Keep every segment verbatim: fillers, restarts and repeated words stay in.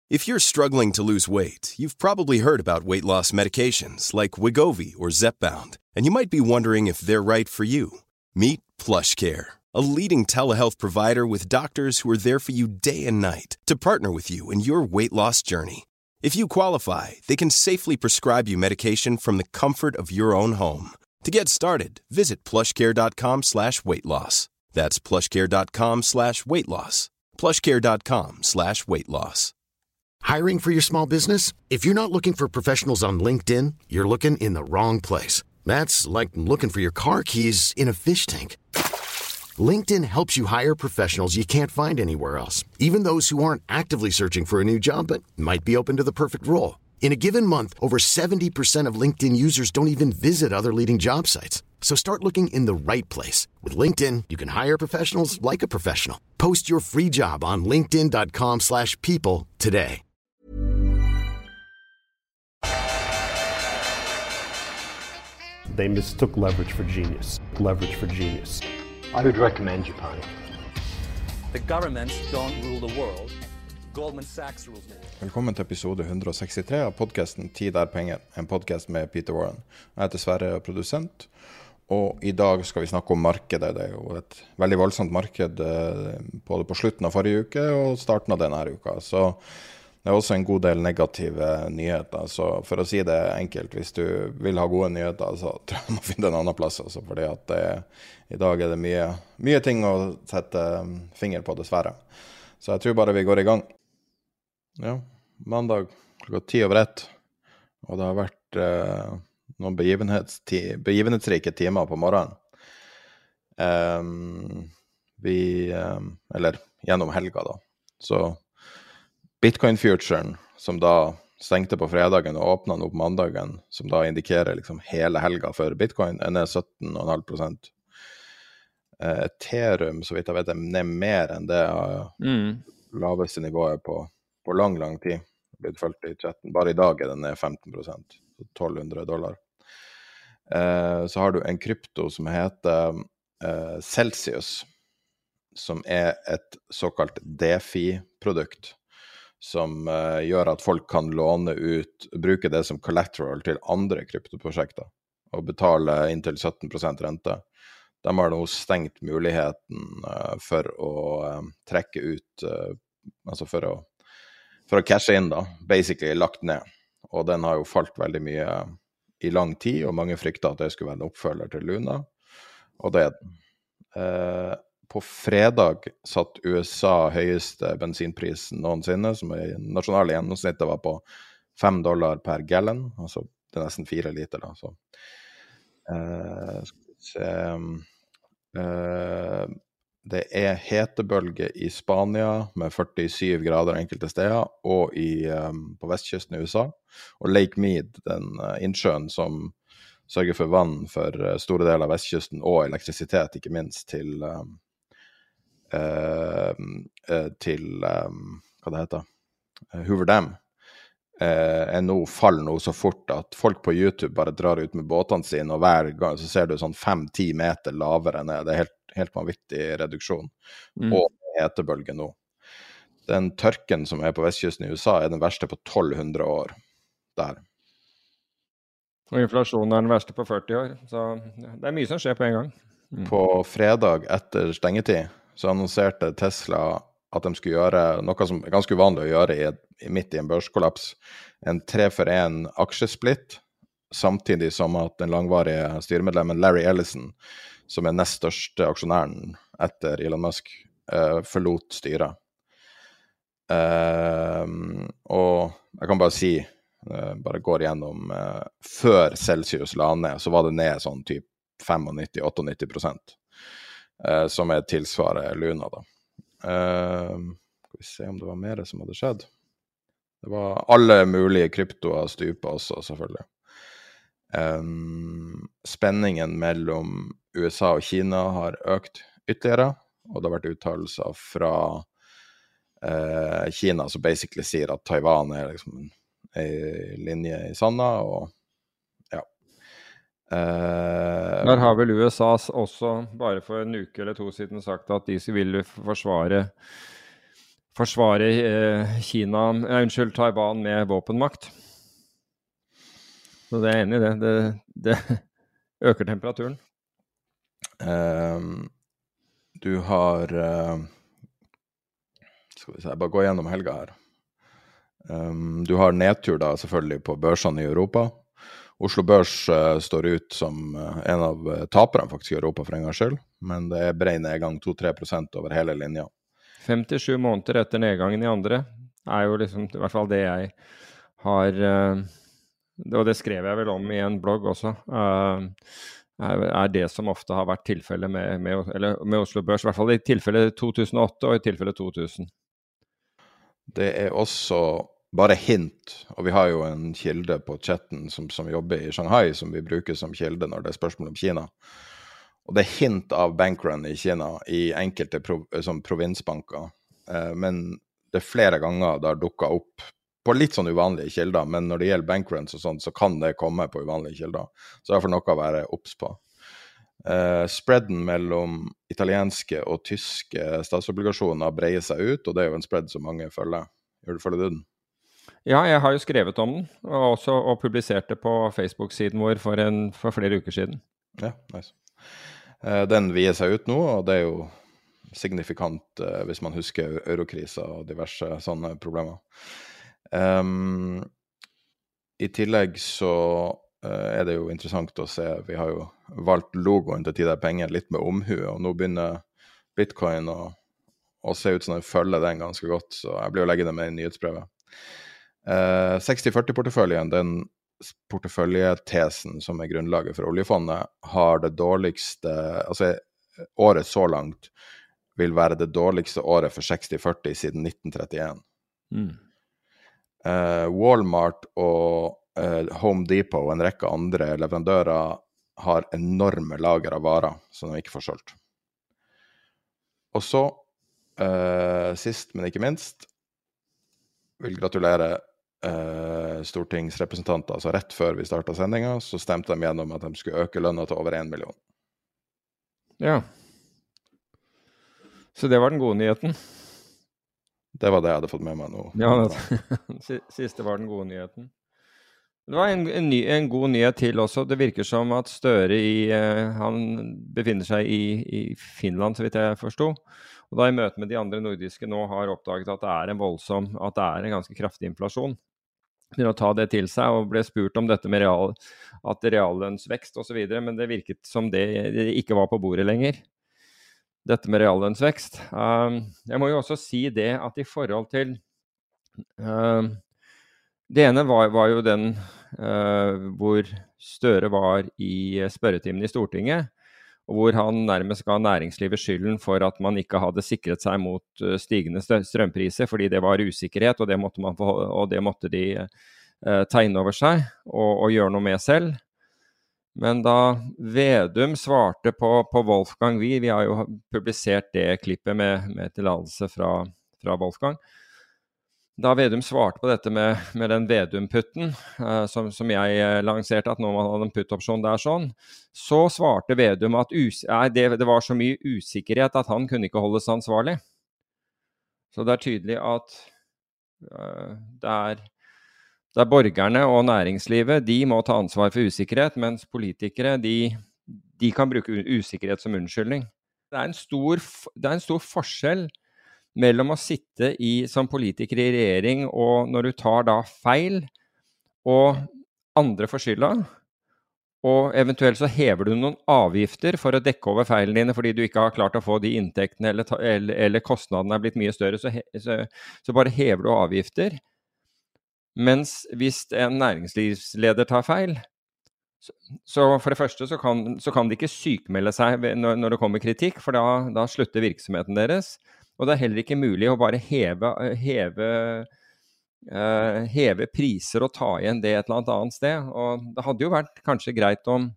If you're struggling to lose weight, you've probably heard about weight loss medications like Wegovy or Zepbound, and you might be wondering if they're right for you. Meet PlushCare, a leading telehealth provider with doctors who are there for you day and night to partner with you in your weight loss journey. If you qualify, they can safely prescribe you medication from the comfort of your own home. To get started, visit plushcare.com slash weight loss. That's plushcare.com slash weight loss. plushcare.com slash weight loss. Hiring for your small business? If you're not looking for professionals on LinkedIn, you're looking in the wrong place. That's like looking for your car keys in a fish tank. LinkedIn helps you hire professionals you can't find anywhere else, even those who aren't actively searching for a new job but might be open to the perfect role. In a given month, over seventy percent of LinkedIn users don't even visit other leading job sites. So start looking in the right place. With LinkedIn, you can hire professionals like a professional. Post your free job on linkedin.com slash people today. They mistook leverage for genius. Leverage for genius. I would recommend Japan. The governments don't rule the world. Goldman Sachs rules the world. Velkommen til episode one sixty-three av podcasten Tid er penger, en podcast med Peter Warren. Jeg heter Sverre, produsent, og i dag skal vi snakke om markedet. Det er jo et veldig voldsomt marked både på slutten av forrige uke og starten av denne uka. Så det er også en god del negative nyheter. Så for å si det enkelt, hvis du vil ha gode nyheter, så tror jeg du må finne en annen plass. Altså, fordi at det, i dag er det mye, mye ting å sette finger på, dessverre. Så jeg tror bare vi går i gang. Ja, mandag klokka ti over ett, og det har vært eh, noen begivenhetsti- begivenhetsrike timer på morgenen. Um, vi, um, eller gjennom helga da. Så Bitcoin-futuren, som da stengte på fredagen og åpnet den opp mandagen, som da indikerer liksom hele helga for Bitcoin, er ned seventeen point five percent. Uh, Ethereum, så vidt jeg vet, er ned mer enn det uh, mm. laveste nivået på på lang, lang tid. Det har blitt følt i chatten. Bare i dag er den ned fifteen percent, så twelve hundred dollar. Eh, så har du en krypto som heter eh, Celsius, som er et såkalt DeFi-produkt, som eh, gjør at folk kan låne ut, bruke det som collateral til andre kryptoprosjekter, og betale inntil seventeen percent rente. De har nå stengt muligheten eh, for å eh, trekke ut, eh, altså for å for å cashe inn da, basically lagt ned. Og den har jo falt veldig mye i lang tid, og mange frykter at det skulle være en oppfølger til Luna. Og det er den. Eh, på fredag satt U S A høyeste bensinprisen noensinne, som i nasjonale gjennomsnittet var på five dollar per gallon, altså det er nesten fire liter da. Så. Eh, skal vi se... Eh, Det er hetebølge i Spania med forty-seven grader enkelte steder, og i, um, på vestkysten i U S A. Og Lake Mead, den uh, innsjøen som sørger for vann for uh, store deler av vestkysten, og elektrisitet, ikke minst, til, um, uh, uh, til um, hva det heter, uh, Hoover Dam, uh, er nå faller nå så fort at folk på YouTube bare drar ut med båtene sine, og hver gang så ser du sånn five to ten meter lavere ned. Det er helt helt vanvittig reduksjon, mm. og hetebølge nå. Den tørken som er på vestkysten i U S A er den verste på twelve hundred år der. Og inflasjonen er den verste på forty år, så det er mye som skjer på en gang. Mm. På fredag etter stengetid så annonserte Tesla at de skulle gjøre noe som er ganske uvanlig å gjøre i et, midt i en børskollaps, en tre for en aksjesplitt, samtidig som at den langvarige styremedlemmen Larry Ellison, som er nest største aksjonæren etter Elon Musk, uh, forlot styret. Uh, og jeg kan bare si, uh, bare går igjennom, uh, før Celsius la ned, så var det ned sånn typ ninety-five to eighty-eight percent, uh, som er tilsvaret Luna da. Uh, skal vi se om det var mer som hadde skjedd. Det var alle mulige kryptoer stupa også, selvfølgelig. Um, spenningen mellom U S A og Kina har økt ytterligere, og det har vært uttalelser fra uh, Kina som basically sier at Taiwan er liksom en linje i sanda, og ja. Uh, Der har vel U S A også bare for en uke eller to siden sagt at de vil forsvare forsvare eh, Kina, eh, unnskyld, Taiwan med våpenmakt. Så det er enig i det. Det, det øker temperaturen. Um, du har uh, skal vi se, bare gå gjennom helga her. Um, du har nedtur da selvfølgelig på børsene i Europa. Oslo Børs uh, står ut som uh, en av uh, taperne faktisk i Europa for en gang skyld, men det er bred nedgang to til tre prosent over hele linja. femtisju måneder etter nedgangen i andre er jo liksom, i hvert fall det jeg har, uh, og det skrev jeg vel om i en blogg også, uh, er, er det som ofte har vært tilfellet med, med, eller med Oslo Børs, i hvert fall i tilfelle to tusen og åtte og i tilfelle to tusen. Det er også bare hint, og vi har jo en kilde på chatten som, som jobber i Shanghai, som vi bruker som kilde når det er spørsmål om Kina. Og det er hint av bankrun i Kina i enkelte prov, som provinsbanker, eh, men det er flere ganger det har dukket opp på litt sånn uvanlige kilder, men når det gjelder bankruns og sånt, så kan det komme på uvanlige kilder. Så det er for noe å være obs på. Eh, spreaden mellom italienske og tyske statsobligasjoner breier seg ut, og det er jo en spread som mange følger. Gjør du følger du den? Ja, jeg har jo skrevet om den, og også og publisert det på Facebook-siden vår for, en, for flere uker siden. Ja, nice. Eh, den vier seg ut nå, og det er jo signifikant eh, hvis man husker eurokriser og diverse sånne problemer. Um, I tillegg så uh, er det jo interessant å se, vi har jo valgt logoen til Tid er penger litt med omhu, og nå begynner Bitcoin å, å se ut som den følger den ganske godt, så jeg blir å legge det med i nyhetsbrevet. Uh, seksti førti-porteføljen, den porteføljetesen som er grunnlaget for oljefondet, har det dårligste, altså året så langt vil være det dårligste året for seksti førti siden nitten trettien. Mm. Uh, Walmart og uh, Home Depot og en rekke andre leverandører har enorme lager av varer som de ikke får solgt. Og så, uh, sist men ikke minst, vil gratulere uh, stortingsrepresentanter, altså rett før vi startet sendingen, så stemte de gjennom at de skulle øke lønna til over en million. Ja. Så det var den gode nyheten. Det var det jeg hadde fått med meg nå. Ja, det siste var den gode nyheten. Det var en, en, ny, en god nyhet til også. Det virker som at Støre i, eh, han befinner seg i, i Finland, så vidt jeg forstod. Og da i møte med de andre nordiske nå har oppdaget at det er en voldsom, at det er en ganske kraftig inflasjon. For å ta det til seg, og ble spurt om dette med real, at reallønnsvekst og så videre, men det virket som det, det ikke var på bordet lenger. Dette med reallønnsvekst. Um, jeg må jo også si det at i forhold til um, det ene var, var jo den uh, hvor Støre var i spørretimen i Stortinget, og hvor han nærmest ga næringslivet skylden for at man ikke hadde sikret seg mot uh, stigende strømpriser, fordi det var usikkerhet, og det måtte, man få, og det måtte de uh, tegne over seg og, og gjøre noe med selv. Men da Vedum svarte på, på Wolfgang Wie, vi har jo publisert det klippet med, med tilladelse fra, fra Wolfgang, da Vedum svarte på dette med, med den Vedum-putten, eh, som, som jeg lanserte, at nå man hadde en putt-opsjon der sånn, så svarte Vedum at us- nei, det, det var så mye usikkerhet at han kunne ikke holdes ansvarlig. Så det er tydelig at eh, det er Det er borgerne og næringslivet, de må ta ansvar for usikkerhet, mens politikere, de, de kan bruke usikkerhet som unnskyldning. Det er en stor, det er en stor forskjell mellom å sitte i, som politiker i regjering, og når du tar da feil, og andre får skylda, og eventuelt så hever du noen avgifter for å dekke over feilene dine, fordi du ikke har klart å få de inntektene, eller, eller, eller kostnadene er blitt mye større, så, så, så bare hever du avgifter. Mens hvis en næringslivsleder tar feil, så, så for det første så kan, så kan de ikke sykmelde seg når, når det kommer kritikk, for da, da slutter virksomheten deres. Og det er heller ikke mulig å bare heve, heve, uh, heve priser og ta igjen det et eller annet annet sted. Og det hadde jo vært kanskje greit om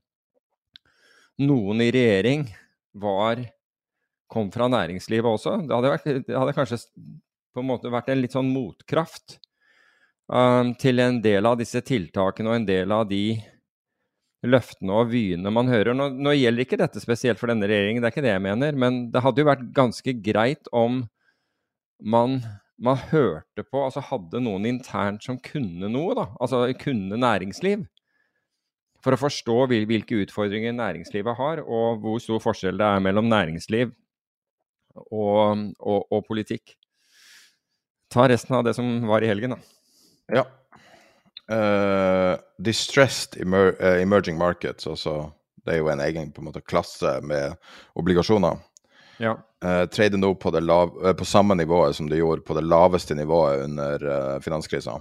noen i regjering var, kom fra næringslivet også. Det hadde, vært, det hadde kanskje på en måte vært en litt sånn motkraft Um, til en del av disse tiltakene og en del av de løftene og vyene man hører. Nå, nå gjelder ikke dette spesielt for denne regjeringen, det er ikke det jeg mener, men det hadde jo vært ganske greit om man, man hørte på, altså hadde noen internt som kunne noe da, altså kunne næringsliv, for å forstå hvil- hvilke utfordringer næringslivet har, og hvor stor forskjell det er mellom næringsliv og, og, og politikk. Ta resten av det som var i helgen da. Ja. Uh, distressed emer uh, emerging markets, altså det er jo en egen på en måte klasse med obligasjoner. Ja. Uh, trader nå på, det lav, uh, på samme nivået som det gjorde på det laveste nivået under uh, finanskrisen.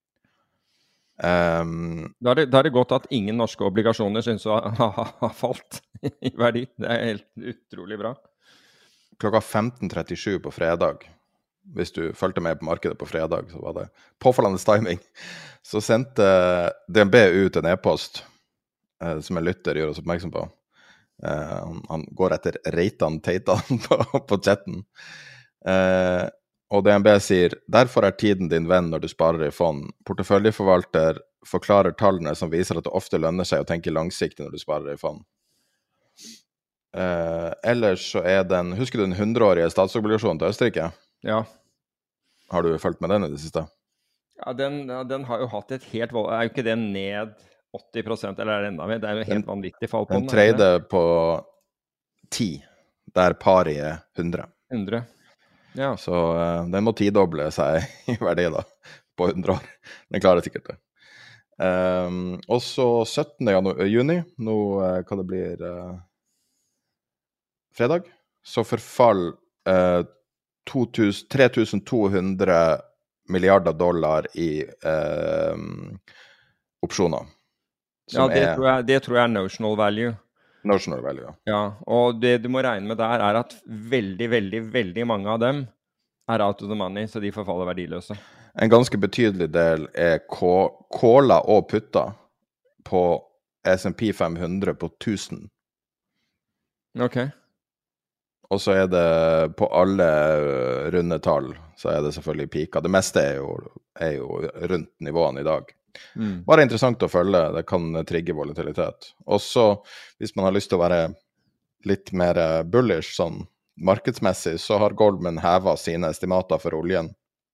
Um, da, er det, da er det godt at ingen norske obligasjoner synes å ha, ha, ha falt i verdi. Det er helt utrolig bra. Klokka femten trettisju på fredag, hvis du følte med på markedet på fredag, så var det påfallende timing. Så sendte D N B ut en e-post, eh, som en lytter gjør oss oppmerksom på. Eh, han, han går etter Reitan Teitan på, på chatten. Eh, og D N B sier, derfor er tiden din venn når du sparer i fond. Porteføljeforvalter forklarer tallene som viser at det ofte lønner seg å tenke langsiktig når du sparer i fond. Eh, ellers så er den, husker du den hundreårige statsobligasjonen til Østerrike? Ja. Har du følt med den i det siste? Ja, den, ja, den har jo hatt et helt vold... Er jo ikke det ned åtti prosent, eller er det enda mer? Det er jo helt vanvittig fall på den. Den trade på ti, der pari er hundre. hundre, ja. Så uh, den må tidoble seg i verdi da, på hundre år. Den klarer sikkert det. Um, og så syttende juni, nå uh, hva det blir uh, fredag, så forfall uh, tre tusen to hundre milliarder dollar i eh, opsjoner. Ja, det, er, tror jeg, det tror jeg er notional value. Notional value, ja. Ja, og det du må regne med der er at veldig, veldig, veldig mange av dem er out of the money, så de forfaller verdiløse. En ganske betydelig del er kåla og putta på S and P fem hundre på tusen. Ok. Og så er det på alle runde tall, så er det selvfølgelig pika. Det meste er jo, er jo rundt nivåene i dag. Mm. Bare interessant å følge, det kan trigge volatilitet. Og så, hvis man har lyst til å være litt mer bullish, sånn markedsmessig, så har Goldman hevet sine estimater for oljen.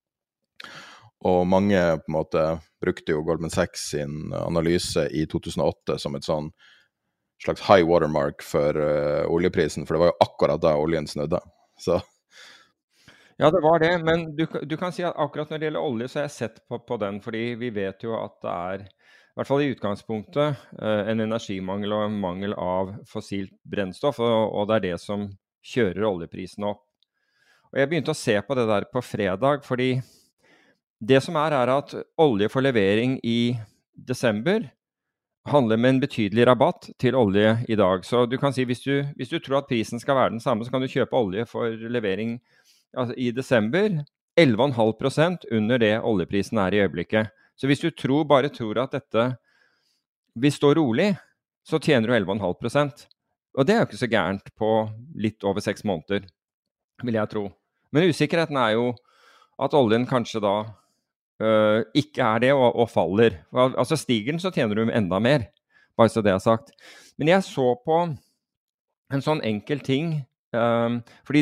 Og mange på en måte brukte jo Goldman Sachs sin analyse i to tusen og åtte som et sånn slags high watermark for uh, oljeprisen, for det var jo akkurat da oljen snudde. Så. Ja, det var det, men du, du kan si at akkurat når det gjelder olje, så har jeg sett på, på den, fordi vi vet jo at det er, i hvert fall i utgangspunktet, uh, en energimangel og en mangel av fossilt brennstoff, og, og det er det som kjører oljeprisen opp. Og jeg begynte å se på det der på fredag, fordi det som er, er at olje for levering i desember handler med en betydelig rabatt til olje i dag. Så du kan si, hvis du, hvis du tror at prisen skal være den samme, så kan du kjøpe olje for levering altså, i desember, elleve komma fem prosent under det oljeprisen er i øyeblikket. Så hvis du tror, bare tror at dette vil stå rolig, så tjener du elleve komma fem prosent. Og det er jo ikke så gærent på litt over seks måneder, vil jeg tro. Men usikkerheten er jo at oljen kanskje da Uh, ikke er det og, og faller. Altså stiger den, så tjener du enda mer. Bare så det er sagt. Men jeg så på en sånn enkel ting, um, fordi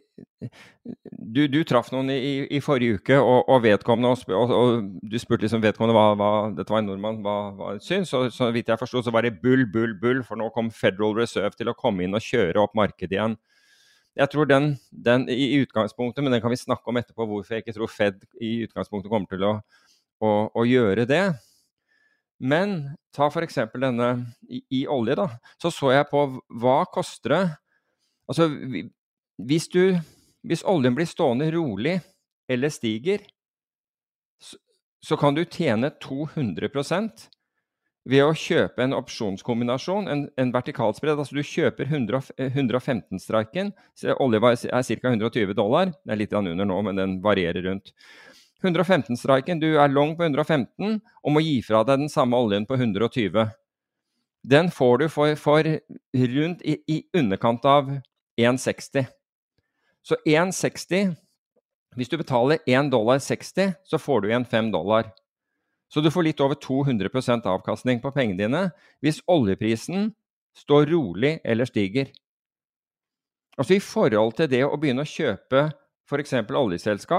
du, du traff noen i, i forrige uke, og, og vedkommende, og, og, og du spurte liksom vedkommende hva, hva dette var en nordmann, hva, hva det syns, så, så vidt jeg forstod, så var det bull, bull, bull, for nå kom Federal Reserve til å komme inn og kjøre opp markedet igjen. Jeg tror den, den i utgangspunktet, men den kan vi snakke om etterpå, hvorfor jeg ikke tror Fed i utgangspunktet kommer til å, å, å gjøre det. Men ta for eksempel denne i, i olje da, så så jeg på hva koster det. Altså hvis, du, hvis oljen blir stående rolig eller stiger, så, så kan du tjene to hundre prosent ved å kjøpe en opsjonskombinasjon, en, en vertikalspredd. Altså du kjøper hundre, hundre og femten-streiken, olje er ca. hundre og tjue dollar, det er litt under nå, men den varierer rundt. hundre og femten-streiken, du er long på hundre og femten, og må gi fra deg den samme oljen på hundre og tjue. Den får du for, for rundt i, i underkant av én komma seksti. Så én komma seksti, hvis du betaler én dollar seksti, så får du igjen fem dollar. Så du får litt over to hundre prosent avkastning på pengene dine hvis oljeprisen står rolig eller stiger. Altså i forhold til det å begynne å kjøpe for eksempel oljeselskap,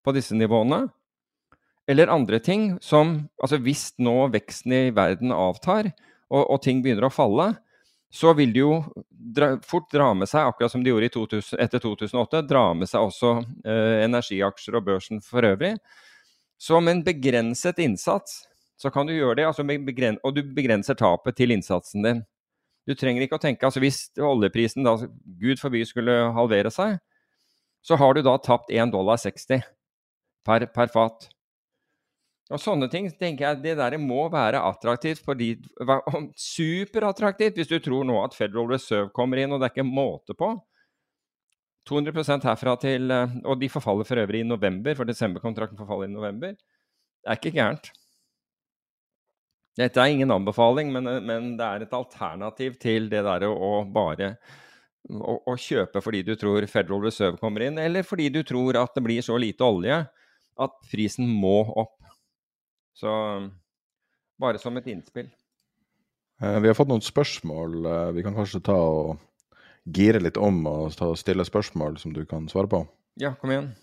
på disse nivåene, eller andre ting som, altså hvis nå veksten i verden avtar, og, og ting begynner å falle, så vil det jo dra, fort dra med seg, akkurat som de gjorde i to tusen, etter to tusen og åtte, dra med seg også eh, energiaksjer og børsen for øvrig. Så med en begrenset innsats, så kan du gjøre det, altså begren- og du begrenser tapet til innsatsen din. Du trenger ikke å tenke, altså hvis oljeprisen da, Gud forby, skulle halvere seg, så har du da tapt en dollar seksti per, per fat. Og sånne ting, tenker jeg, det der må være attraktivt, fordi, superattraktivt, hvis du tror nå at Federal Reserve kommer inn, og det er ikke måte på. to hundre prosent herfra til, og de forfaller for øvrig i november, for desemberkontrakten forfaller i november. Det er ikke gærent. Dette er ingen anbefaling, men, men det er et alternativ til det der å, å bare å, å kjøpe fordi du tror Federal Reserve kommer inn, eller fordi du tror at det blir så lite olje at prisen må opp. Så bare som et innspill. Vi har fått noen spørsmål. Vi kan kanskje ta og gire litt om og ta og stille spørsmål som du kan svare på. Ja, kom igjen.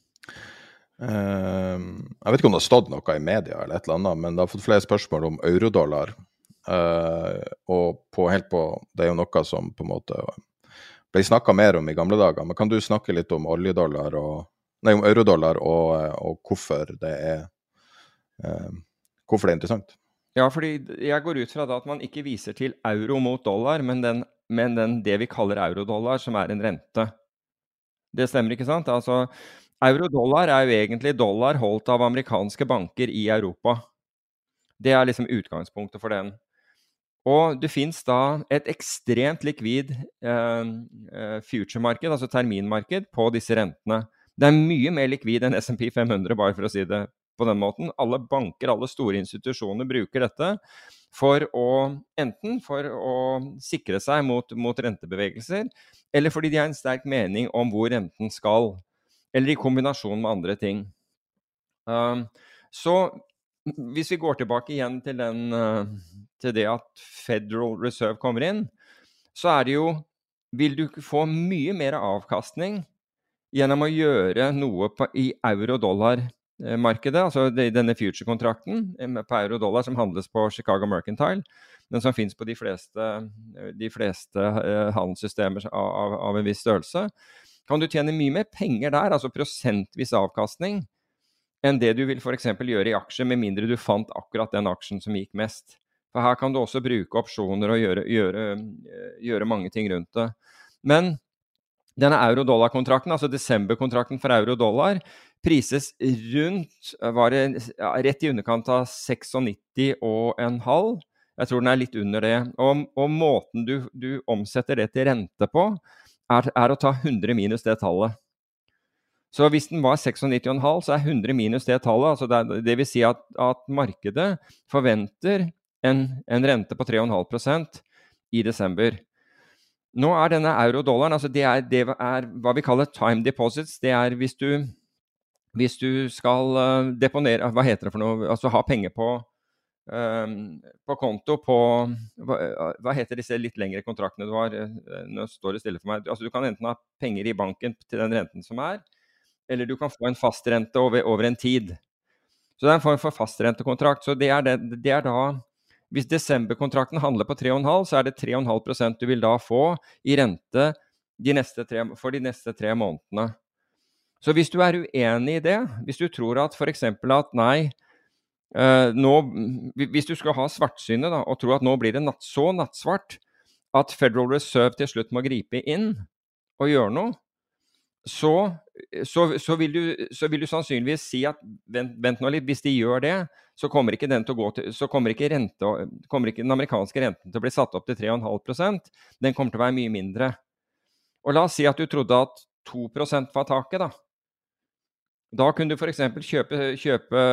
Uh, jeg vet ikke om det har stått noe i media eller et eller annet, men det har fått flere spørsmål om eurodollar. Uh, og på, helt på, det er jo noe som på en måte ble snakket mer om i gamle dager. Men kan du snakke litt om oljedollar og, nei, om eurodollar og, og hvorfor det er uh, hvorfor det er interessant? Ja, fordi jeg går ut fra da at man ikke viser til euro mot dollar, men, den, men den, det vi kaller eurodollar, som er en rente. Det stemmer, ikke sant? Altså Eurodollar er jo egentlig dollar holdt av amerikanske banker i Europa. Det er liksom utgangspunktet for den. Og det finnes da et ekstremt likvid eh, future-marked, altså terminmarked, på disse rentene. Det er mye mer likvid enn S and P fem hundre, bare for å si det på den måten. Alle banker, alle store institusjoner bruker dette for å, enten for å sikre seg mot, mot rentebevegelser, eller fordi de har en sterk mening om hvor renten skal, eller i kombinasjon med andre ting. Um, så hvis vi går tilbake igjen til, den, uh, til det at Federal Reserve kommer inn, så er det jo, vil du få mye mer avkastning gjennom å gjøre noe på, i euro-dollar-markedet, altså det, denne future-kontrakten på euro-dollar som handles på Chicago Mercantile, men som finnes på de fleste, de fleste uh, handelssystemer av, av, av en viss størrelse, kan du tjene mye mer penger der, altså prosentvis avkastning, enn det du vil for eksempel gjøre i aksjer, med mindre du fant akkurat den aksjen som gikk mest. For her kan du også bruke opsjoner og gjøre, gjøre, gjøre mange ting rundt det. Men denne euro-dollar-kontrakten, altså desember-kontrakten for euro-dollar, prises rundt, var det ja, rett i underkant av nittioseks og en halv. Jeg tror den er litt under det. Og, og måten du, du omsetter det til rente på, Er, er å ta hundre minus det tallet. Så hvis den var nittioseks og en halv, så er hundre minus det tallet. Altså det, det vil si at, at markedet forventer en, en rente på tre komma fem prosent i desember. Nå er denne euro-dollaren, altså det er, det er hva vi kaller time deposits. Det er hvis du, hvis du skal uh, deponere, hva heter det for noe, altså ha penger på Um, på konto på hva, hva heter disse litt lengre kontraktene du har? Nå står det stille for meg. Altså du kan enten ha penger i banken til den renten som er, eller du kan få en fast rente over, over en tid. Så det er en form for fastrentekontrakt. Så det er, det, det er da, hvis desemberkontrakten handler på tre komma fem, så er det tre komma fem prosent du vil da få i rente de neste tre, for de neste tre månedene. Så hvis du er uenig i det, hvis du tror at for eksempel at nei, Uh, nå, hvis du skal ha svartsynet da, og tro at nå blir det natt, så nattsvart at Federal Reserve til slutt må gripe inn og gjøre noe, så, så, så, vil, du, så vil du sannsynligvis si at vent, vent nå litt, hvis de gjør det, så kommer ikke, den, til å gå til, så kommer ikke, rente, kommer ikke den amerikanske renten til å bli satt opp til tre komma fem prosent, den kommer til å være mye mindre. Og la oss si at du trodde at to prosent var taket da. Da kunne du for eksempel kjøpe, kjøpe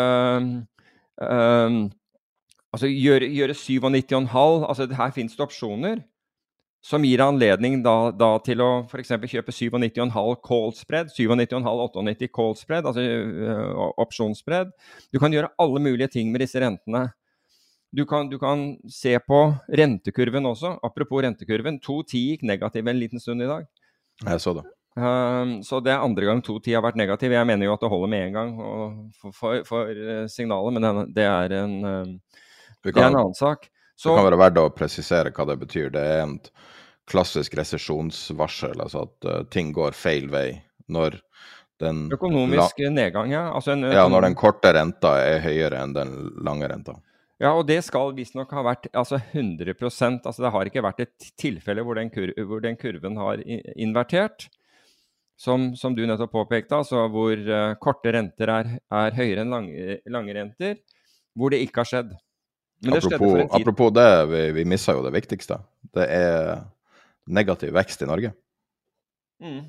Um, altså gjøre, gjøre nittiosyv komma fem, altså her finnes det opsjoner som gir anledning da, da til å for eksempel kjøpe nittiosyv komma fem call spread, nittiosyv komma fem, nittioåtte call spread, altså uh, opsjonsspread. Du kan gjøre alle mulige ting med disse rentene. Du kan, du kan se på rentekurven også, apropos rentekurven, to ti gikk negativ en liten stund i dag. Jeg så det. Um, så det er andre gang to ti har vært negativ. Jeg mener jo at det holder med en gang og for, for, for uh, signalet, men det, det er en, um, Vi det er kan, en annen sak. Så, det kan være verdt å presisere hva det betyr. Det er en klassisk resesjonsvarsel, altså at uh, ting går feil vei når den, økonomisk la, nedgang, ja. Altså en ja, når den korte renta er høyere enn den lange renta. Ja, og det skal visstnok ha vært altså hundre prosent, altså det har ikke vært et tilfelle hvor den, kur, hvor den kurven har invertert, som, som du nettopp påpekte, altså hvor uh, korte renter er, er høyere enn lange, lange renter, hvor det ikke har skjedd. Men det apropos, skjedde for en tid. Apropos det, vi, vi misser jo det viktigste. Det er negativ vekst i Norge. Mm.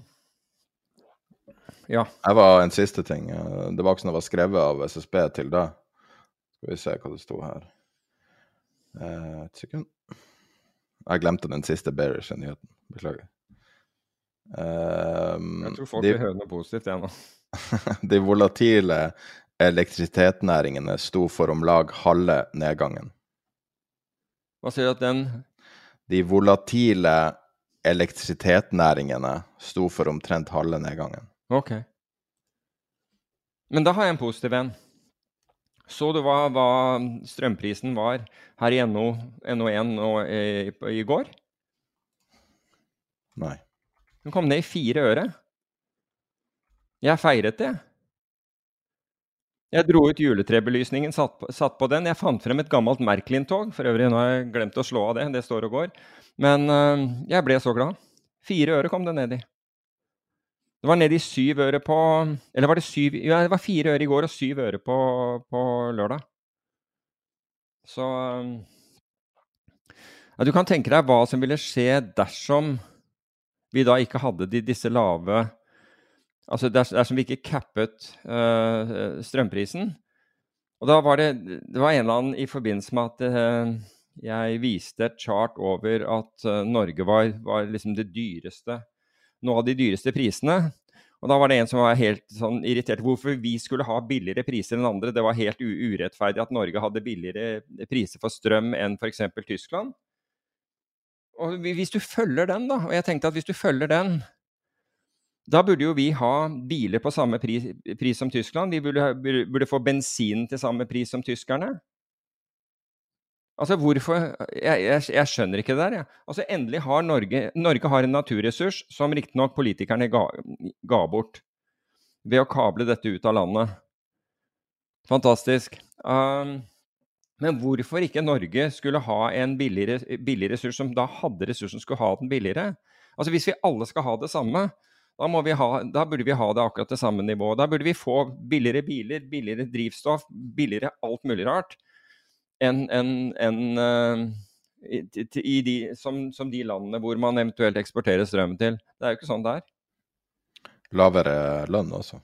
Ja. Jeg var en siste ting. Det var ikke sånn det var skrevet av S S B til det. Skal vi se hva det stod her. Eh, et sekund. Jeg glemte den siste bearish-nyheten. Beklager. Um, jeg tror folk de, vil høre noe positivt igjen nå. de volatile elektrisitetsnæringene sto for om lag halve nedgangen. Hva sier du at den... De volatile elektrisitetsnæringene sto for omtrent halve nedgangen. Ok. Men da har jeg en positiv en. Så du hva, hva strømprisen var her i N O én nå i, i går? Nei. Den kom ned i fire øre. Jeg feiret det. Jeg dro ut juletrebelysningen, satt på, satt på den. Jeg fant frem et gammelt Märklin-tog. For øvrig, nå har jeg glemt å slå av det. Det står og går. Men øh, jeg ble så glad. Fire øre kom det ned i. Det var ned i syv øre på... Eller var det syv... Ja, det var fire øre i går og syv øre på, på lørdag. Så... Ja, du kan tenke deg hva som ville skje dersom vi da ikke hadde de, disse lave... Altså dersom vi ikke cappet uh, strømprisen. Og da var det... Det var en eller annen i forbindelse med at uh, jeg viste et chart over at uh, Norge var, var liksom det dyreste... Noe av de dyreste prisene, og da var det en som var helt sånn irritert hvorfor vi skulle ha billigere priser enn andre. Det var helt urettferdig at Norge hadde billigere priser for strøm enn for eksempel Tyskland. Og hvis du følger den da, og jeg tenkte at hvis du følger den, da burde jo vi ha biler på samme pris, pris som Tyskland. Vi burde, burde få bensin til samme pris som tyskerne. Altså, hvorfor? Jeg, jeg, jeg skjønner ikke det der, jeg. Altså, endelig har Norge, Norge har en naturressurs som riktig nok politikerne ga, ga bort ved å kable dette ut av landet. Fantastisk. Um, men hvorfor ikke Norge skulle ha en billigere, billigere ressurs som da hadde ressursen skulle ha den billigere? Altså, hvis vi alle skal ha det samme, da, må vi ha, da burde vi ha det akkurat det samme nivået. Da burde vi få billigere biler, billigere drivstoff, billigere alt mulig rart. Enn en, en, uh, i, i de, som, som de landene hvor man eventuelt eksporterer strøm til. Det er jo ikke sånn det er. Lavere lønn også.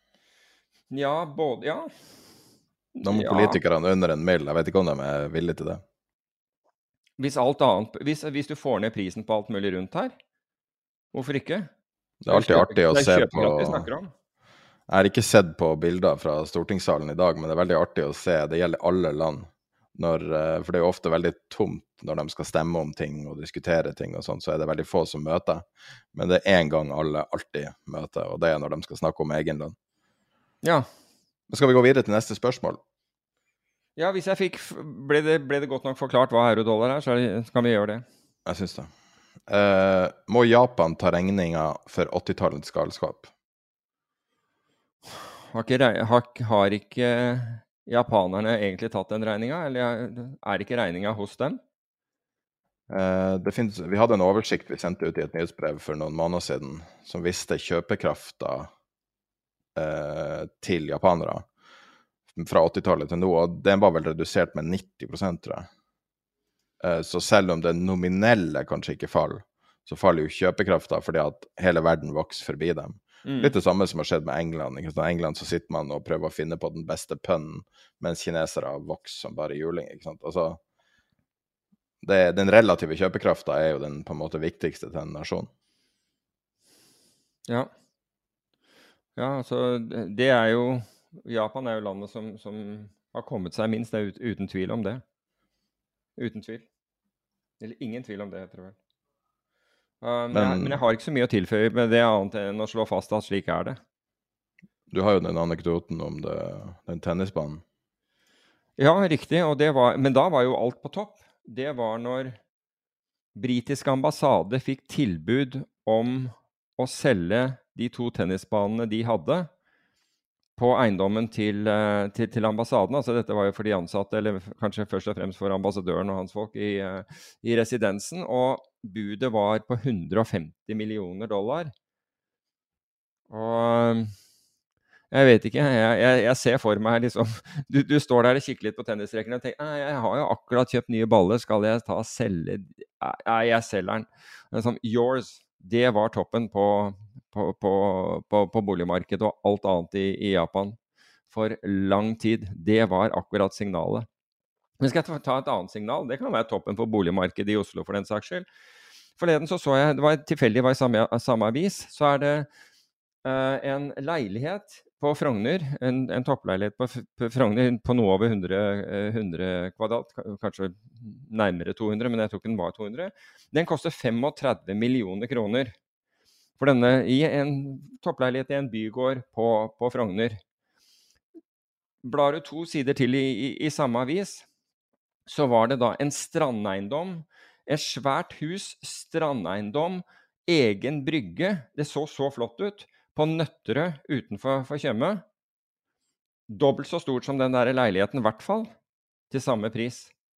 Ja, både, ja. Nå må ja. politikerne under en mil, jeg vet ikke om de er villige til det. Hvis alt annet, hvis, hvis du får ned prisen på alt mulig rundt her, hvorfor ikke? Det er alltid kjøper, artig å se på... Vi snakker om. Jeg har ikke sett på bilder fra stortingssalen i dag, men det er veldig artig å se. Det gjelder alle land. Når, for det er jo ofte veldig tomt når de skal stemme om ting og diskutere ting og sånn, så er det veldig få som møter. Men det er en gang alle alltid møter, og det er når de skal snakke om egen lønn. Ja. Men skal vi gå videre til neste spørsmål? Ja, hvis jeg fikk, ble det, ble det godt nok forklart hva euro-dollar er, så skal vi gjøre det. Jeg synes det. Uh, må Japan ta regninga for åttitallets galskap? Har ikke, har, har ikke japanerne egentlig tatt den regninga, eller er det ikke regninga hos dem? Uh, det finnes, vi hadde en oversikt vi sendte ut i et nyhetsbrev for noen måneder siden, som viste kjøpekrafta uh, til japanere fra åttitallet til nå, og den var vel redusert med nitti prosent, tror jeg. Uh, så selv om det nominelle kanskje ikke faller, så faller jo kjøpekrafta fordi at hele verden vokser forbi dem. Mm. Litt det samme som har skjedd med England. I England så sitter man og prøver å finne på den beste pønnen, mens kinesere vokser som bare juling, ikke sant? Altså, det, den relative kjøpekrafta er jo den på en måte viktigste til en nasjon. Ja. Ja, altså, det er jo, Japan er jo landet som, som har kommet seg minst, det er ut, uten tvil om det. Uten tvil. Eller ingen tvil om det, tror jeg. Uh, men, Men- jeg, men jeg har ikke så mye å tilføye med det annet enn å slå fast at slik er det. Du har jo den anekdoten om det, den tennisbanen. Ja, riktig, og det var, men da var jo alt på topp. Det var når britisk ambassade fikk tilbud om å selge de to tennisbanene de hadde på eiendommen til, eh, til, til ambassaden. Altså dette var jo for de ansatte, eller kanskje først og fremst for ambassadøren og hans folk i, eh, i residensen, og budet var på hundre og femti millioner dollar. Og jeg vet ikke, jeg, jeg, jeg ser for meg liksom, du, du står der og kikker litt på tennisrekken og tenker, nei, jeg har jo akkurat kjøpt nye baller, skal jeg ta og selge? Nei, jeg selger den. Sånn, yours, det var toppen på, på, på, på, på boligmarkedet og alt annet i, i Japan for lang tid. Det var akkurat signalet. Men skal jeg ta et annet signal? Det kan være toppen på boligmarkedet i Oslo for den saks skyld. Forleden så så jeg, det var tilfeldig var i samme, samme avis, så er det uh, en leilighet på Frogner, en, en toppleilighet på, på Frogner på noe over hundre, hundre kvadrat, kanskje nærmere to hundre, men jeg tror ikke den var to hundre. Den koster femogtredve millioner kroner for denne i en toppleilighet i en bygård på, på Frogner. Blar du to sider til i, i, i samme avis, så var det da en strandeiendom, et svært hus, strandeiendom, egen brygge, det så så flott ut, på Nøtterøy utenfor for Tjøme. Dobbelt så stort som den der leiligheten, i hvert fall, til samme pris.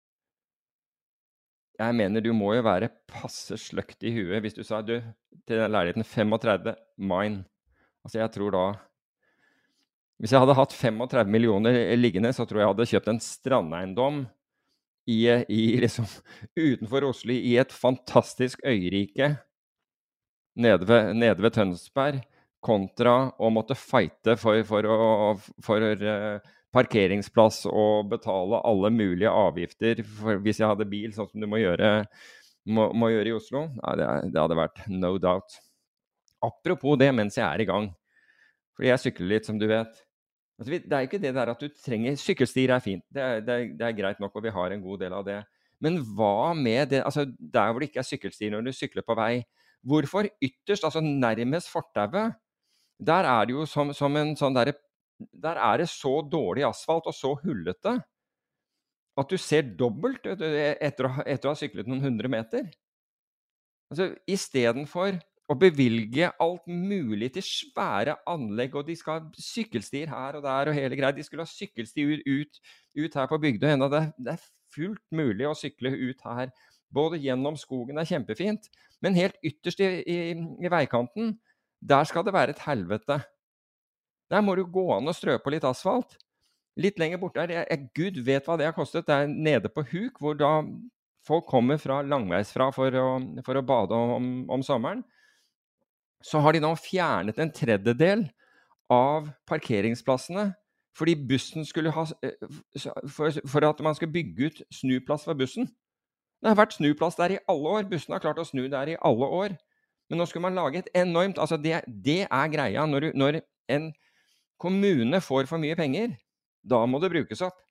Jeg mener, du må jo være passe sløkt i huet hvis du sa, du, til den leiligheten femogtredve, mine. Altså, jeg tror da, hvis jeg hadde hatt femogtredve millioner liggende, så tror jeg jeg hadde kjøpt en strandeiendom i, i liksom, utenfor Oslo, i et fantastisk øyrike, nede ved, nede ved Tønsberg, kontra å måtte fighte for, for, å, for uh, parkeringsplass og betale alle mulige avgifter for, hvis jeg hadde bil, sånn som du må gjøre, må, må gjøre i Oslo. Nei, det, det hadde vært no doubt. Apropos det mens jeg er i gang, fordi jeg sykler litt, som du vet. Altså, det er ikke det der at du trenger, sykkelstier er fint, det er, det, er, det er greit nok, og vi har en god del av det. Men hva med det, altså der hvor det ikke er sykkelstier når du sykler på vei, hvorfor ytterst, altså nærmest fortauet, der er det jo som, som en sånn der, der er det så dårlig asfalt og så hullete, at du ser dobbelt etter å, etter å ha syklet noen hundre meter. Altså, i stedet for å bevilge alt mulig til svære anlegg, og de skal ha sykkelstier her og der og hele greia, de skulle ha sykkelstier ut, ut her på Bygdøy, enda det, det er fullt mulig å sykle ut her, både gjennom skogen, det er kjempefint, men helt ytterst i, i, i veikanten, der skal det være et helvete. Der må du gå an og strø på litt asfalt. Litt lenger bort der, jeg, jeg, Gud vet hva det har kostet, det er nede på Huk, hvor da folk kommer fra langveisfra for å, for å bade om, om sommeren. Så har de nå fjernet en tredjedel av parkeringsplassene, fordi bussen skulle ha, for, for at man skulle bygge ut snuplass for bussen. Det har vært snuplass der i alle år, bussen har klart å snu der i alle år. Men nå skulle man lage et enormt, altså det, det er greia, når, du, når en kommune får for mye penger, da må det brukes opp.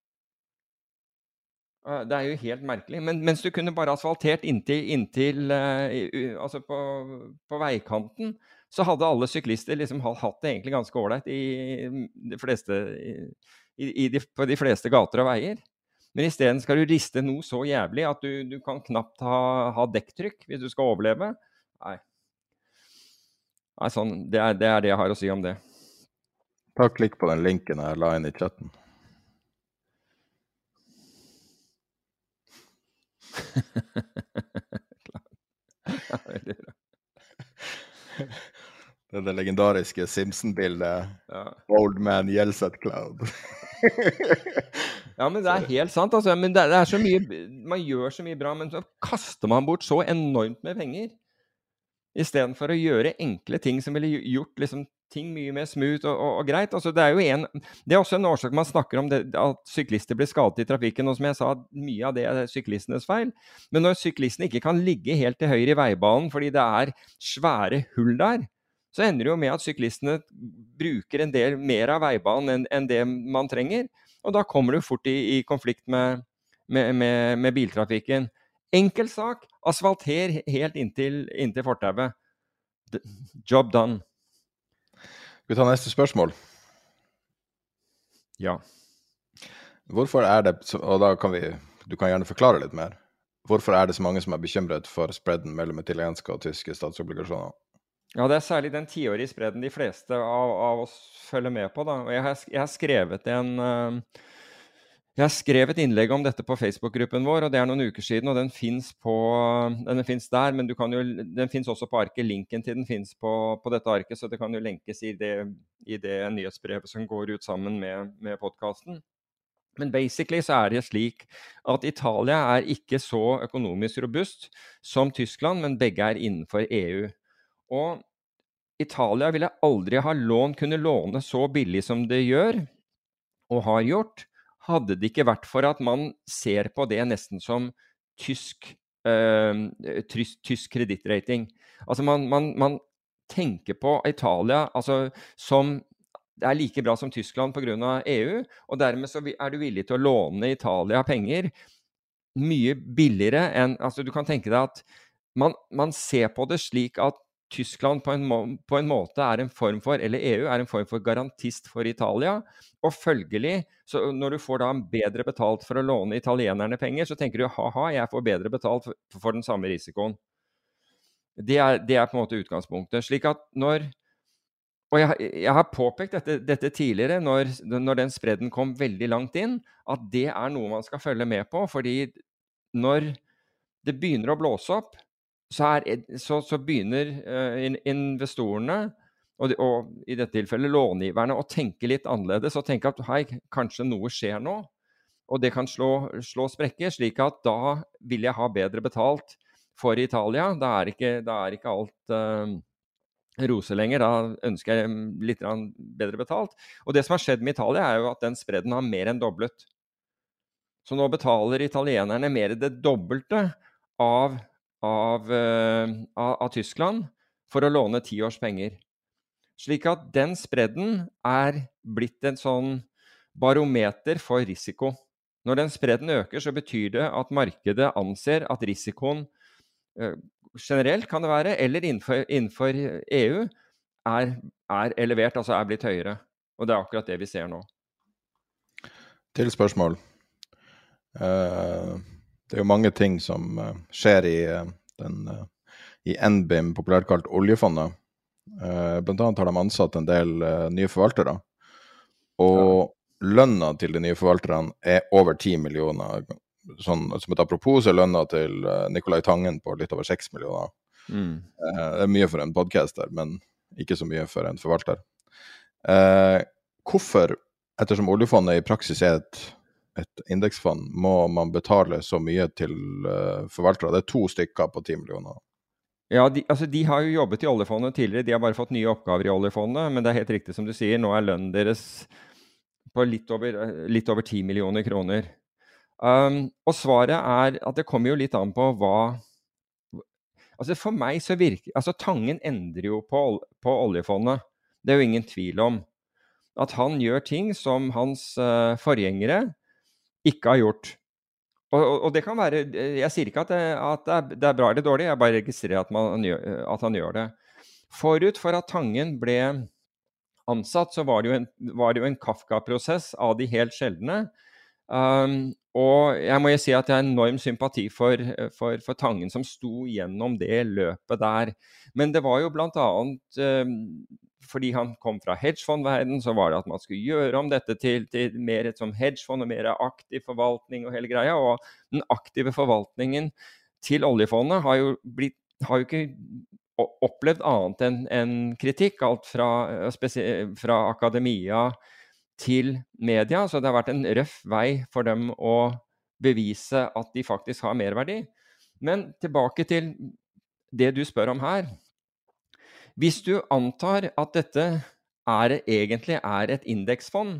Det er jo helt merkelig, men mens du kunne bare asfaltert inntil, inntil uh, altså på, på veikanten, så hadde alle syklister liksom hatt det egentlig ganske ordentlig i de fleste, i, i de, på de fleste gater og veier. Men i stedet skal du riste noe så jævlig at du, du kan knapt ha, ha dekktrykk hvis du skal overleve. Nei. Nei, sånn, det er, det er det jeg har å si om det. Ta klikk på den linken jeg la inn i chatten. Det er det legendariske Simpson-bildet. Ja. Old man yells at cloud. Ja, men det er helt sant, altså. Men det, det er så mye, man gjør så mye bra, men så kaster man bort så enormt med penger. I stedet for å gjøre enkle ting som ville gjort liksom, ting mye mer smooth og, og, og greit. Altså, det, er jo en, det er også en årsak man snakker om det, at syklister blir skadet i trafikken, og som jeg sa, mye av det er syklistenes feil. Men når syklistene ikke kan ligge helt til høyre i veibanen fordi det er svære hull der, så ender det jo med at syklistene bruker en del mer av veibanen enn, enn det man trenger. Og da kommer du fort i, i konflikt med, med, med, med biltrafikken. Enkel sak, asfalter helt inntil, inntil fortauet. Job done. Skal vi ta neste spørsmål? Ja. Hvorfor er det, og da kan vi, du kan gjerne forklare litt mer, hvorfor er det så mange som er bekymret for spreaden mellom italienske og tyske statsobligasjoner? Ja, det er særlig den tiårige spreaden de fleste av, av oss følger med på, da. Og jeg har, jeg har skrevet en... Uh, Jeg har skrevet innlegg om dette på Facebook-gruppen vår, og det er noen uker siden, og den finnes, på, den finnes der, men du kan jo, den finnes også på arket. Linken til den finnes på, på dette arket, så det kan jo lenkes i det, i det nyhetsbrevet som går ut sammen med, med podcasten. Men basically så er det slik at Italia er ikke så økonomisk robust som Tyskland, men begge er innenfor E U. Og Italia ville aldri ha lån, kunne låne så billig som det gjør, og har gjort, hadde det ikke vært for at man ser på det nesten som tysk, øh, tysk, tysk kredittrating. Altså man, man, man tenker på Italia altså som det er like bra som Tyskland på grunn av E U, og dermed så er du villig til å låne Italia penger mye billigere enn, altså du kan tenke deg at man, man ser på det slik at Tyskland på en, må, på en måte er en form for, eller E U er en form for garantist for Italia, og følgelig, så når du får da bedre betalt for å låne italienerne penger, så tenker du, haha, jeg får bedre betalt for, for den samme risikoen. Det er, det er på en måte utgangspunktet, slik at når, og jeg, jeg har påpekt dette, dette tidligere, når, når den spredden kom veldig langt inn, at det er noe man skal følge med på, fordi når det begynner å blåse opp, Så, er, så, så begynner uh, investorene, og, de, og i dette tilfellet långiverne, å tenke litt annerledes, og tenke at hei, kanskje noe skjer nå, og det kan slå, slå sprekker, slik at da vil jeg ha bedre betalt for Italia. Da er ikke, da er ikke alt uh, rose lenger, da ønsker jeg litt bedre betalt. Og det som har skjedd med Italia er jo at den spredden har mer enn doblet. Så nå betaler italienerne mer det dobbelte av Av, uh, av, av Tyskland for å låne ti års penger. Slik at den spredden er blitt en sånn barometer for risiko. Når den spredden øker, så betyr det at markedet anser at risikoen uh, generelt kan det være, eller innenfor, innenfor E U, er, er elevert, altså er blitt høyere. Og det er akkurat det vi ser nå. Til spørsmål. Uh... Det er jo mange ting som uh, skjer i, uh, den, uh, i N B I M, populært kalt oljefondet. Uh, blant annet har de ansatt en del uh, nye forvaltere. Og ja. Lønna til de nye forvalterne er over ti millioner. Sånn, som et apropos er lønna til uh, Nicolai Tangen på litt over seks millioner. Mm. Uh, det er mye for en podcaster, men ikke så mye for en forvalter. Uh, hvorfor, ettersom oljefondet i praksis er et et indeksfond, må man betale så mye til uh, forvaltere? Det er to stykker på ti millioner. Ja, de, altså de har jo jobbet i oljefondet tidligere, de har bare fått nye oppgaver i oljefondet, men det er helt riktig som du sier, nå er lønnen deres på litt over, litt over ti millioner kroner. Um, og svaret er at det kommer jo litt an på hva... Altså for meg så virker... Altså Tangen endrer jo på, på oljefondet. Det er jo ingen tvil om at han gjør ting som hans uh, forgjengere ikke har gjort. Og, og, og det kan være, jeg sier ikke at, det, at det, er, det er bra eller dårlig, jeg bare registrerer at, man, at han gjør det. Forut for at Tangen ble ansatt, så var det jo en, var det jo en Kafka-prosess av de helt sjeldne. Um, og jeg må jo si at jeg har enorm sympati for, for, for Tangen som sto gjennom det løpet der. Men det var jo blant annet... Um, fordi han kom fra hedgefondverden, så var det at man skulle gjøre om dette til, til mer et som hedgefond og mer aktiv forvaltning og hele greia, og den aktive forvaltningen til oljefondet har jo, blitt, har jo ikke opplevd annet enn en kritikk, alt fra, fra akademia til media, så det har vært en røff vei for dem å bevise at de faktisk har merverdi. Men tilbake til det du spør om her. Hvis du antar at dette er, egentlig er et indeksfond,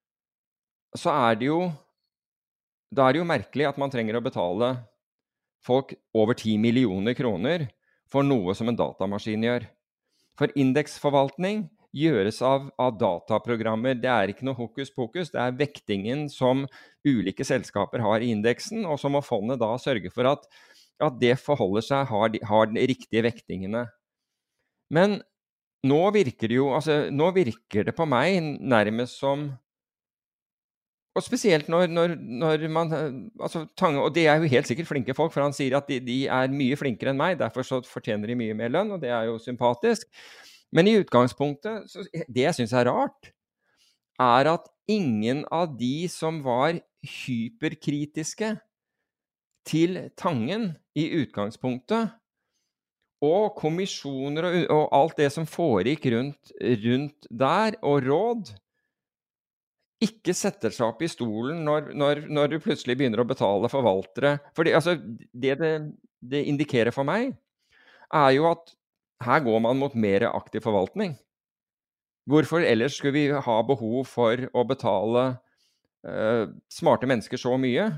så er det jo, da er det jo merkelig at man trenger å betale folk over ti millioner kroner for noe som en datamaskin gjør. For indeksforvaltning gjøres av, av dataprogrammer. Det er ikke noe hokus pokus, det er vektingen som ulike selskaper har i indeksen, og så må fondet da sørge for at at det forholder seg, har de, har de riktige vektingene. Men nå virker det jo, altså, nå virker det på meg nærmest som, og spesielt når, når, når man, altså Tange, og det er jo helt sikkert flinke folk, for han sier at de, de er mye flinkere enn meg, derfor så fortjener de mye mer lønn, og det er jo sympatisk. Men i utgangspunktet, så det jeg synes er rart, er at ingen av de som var hyperkritiske til Tangen i utgangspunktet, og kommisjoner og, og alt det som foregikk rundt, rundt der, og råd, ikke setter seg opp i stolen når, når, når du plutselig begynner å betale forvaltere. Fordi, altså, det, det det indikerer for meg, er jo at her går man mot mer aktiv forvaltning. Hvorfor ellers skulle vi ha behov for å betale uh, smarte mennesker så mye?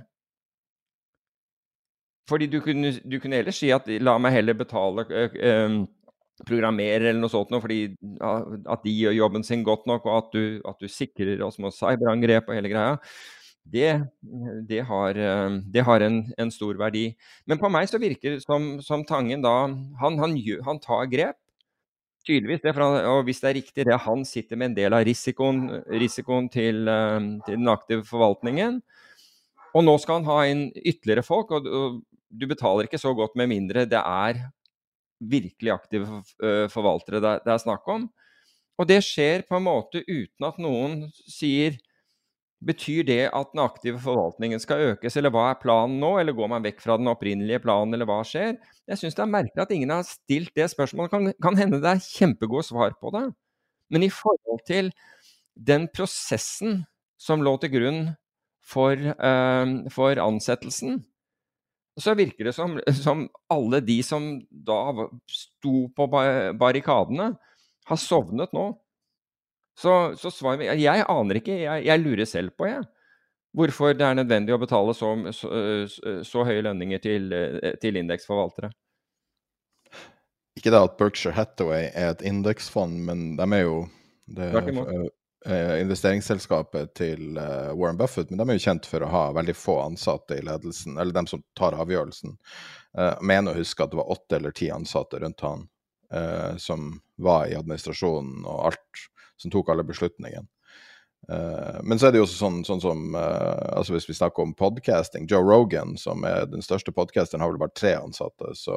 Fordi du kunne, du kunne ellers si at la meg heller betale uh, um, programmere eller noe sånt, fordi at de gjør jobben sin godt nok, og at du, at du sikrer oss med cyberangrep og hele greia, det, det har, det har en, en stor verdi. Men på meg så virker det som, som Tangen da, han, han, han tar grep, tydeligvis det, for han, og hvis det er riktig det, han sitter med en del av risikoen, risikoen til, til den aktive forvaltningen, og nå skal han ha inn ytterligere folk, og, og du betaler ikke så godt med mindre det er virkelig aktive forvaltere det, det er snakk om. Og det skjer på en måte uten at noen sier, betyr det at den aktive forvaltningen skal økes, eller hva er planen nå, eller går man vekk fra den opprinnelige planen, eller hva skjer? Jeg synes det er merkelig at ingen har stilt det spørsmålet. Kan, kan hende det er kjempegod svar på det. Men i forhold til den prosessen som lå til grunn for, uh, for ansettelsen, så virker det som, som alle de som da sto på barrikadene har sovnet nå. Så, så svar, jeg aner ikke, jeg, jeg lurer selv på jeg, hvorfor det er nødvendig å betale så, så, så, så høye lønninger til, til indeksforvaltere. Ikke det at Berkshire Hathaway er et indeksfond, men de er jo det, investeringsselskapet til Warren Buffett, men de er jo kjent for å ha veldig få ansatte i ledelsen, eller dem som tar avgjørelsen. Jeg mener å huske at det var åtte eller ti ansatte rundt han, som var i administrasjonen og alt, som tok alle beslutningene. Men så er det jo også sånn, sånn som, altså hvis vi snakker om podcasting, Joe Rogan, som er den største podcasteren, har vel bare tre ansatte, så,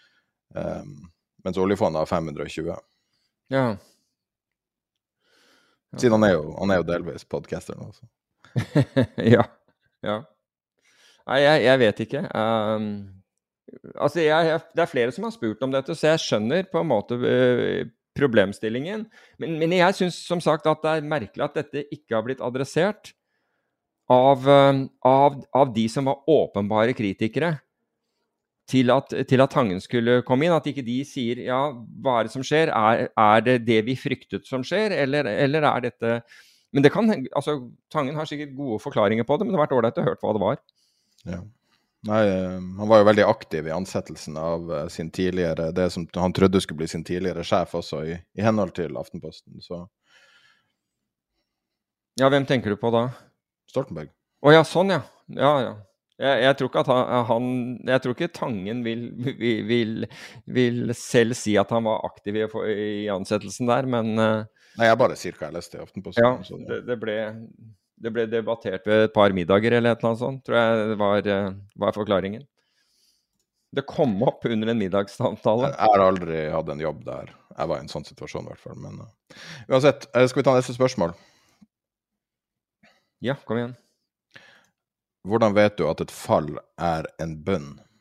mens oljefondet har fem hundre og tjue. Ja. Siden han er jo, han er jo delvis podcasteren også. ja, ja. Nei, jeg, jeg vet ikke. Um, altså, jeg, jeg, det er flere som har spurt om dette, så jeg skjønner på en måte uh, problemstillingen. Men, men jeg synes som sagt at det er merkelig at dette ikke har blitt adressert av, uh, av, av de som var åpenbare kritikere til at, til at Tangen skulle komme inn, at ikke de sier, ja, hva er det som skjer? Er, er det det vi fryktet som skjer, eller, eller er dette... Men det kan, altså, Tangen har sikkert gode forklaringer på det, men det har vært ålreit å høre hva det var. Ja. Nei, han var jo veldig aktiv i ansettelsen av sin tidligere, det som han trodde skulle bli sin tidligere sjef også, i, i henhold til Aftenposten, så... Ja, hvem tenker du på da? Stoltenberg. Å ja, sånn ja. Ja, ja. Jeg, jeg tror ikke at han, han jeg tror ikke Tangen vil, vil, vil, vil selv si at han var aktiv i, i ansettelsen der, men... Nei, jeg bare sier hva jeg leste i Aftenposten. Ja, så det, det, ble, det ble debattert ved et par middager eller et eller annet sånt, tror jeg det var, var forklaringen. Det kom opp under en middagssamtale. Jeg har aldri hatt en jobb der. Jeg var i en sånn situasjon i hvert fall, men... Uh, uansett, skal vi ta neste spørsmål? Ja, kom igjen. Hvordan vet du at et fall er en bønn?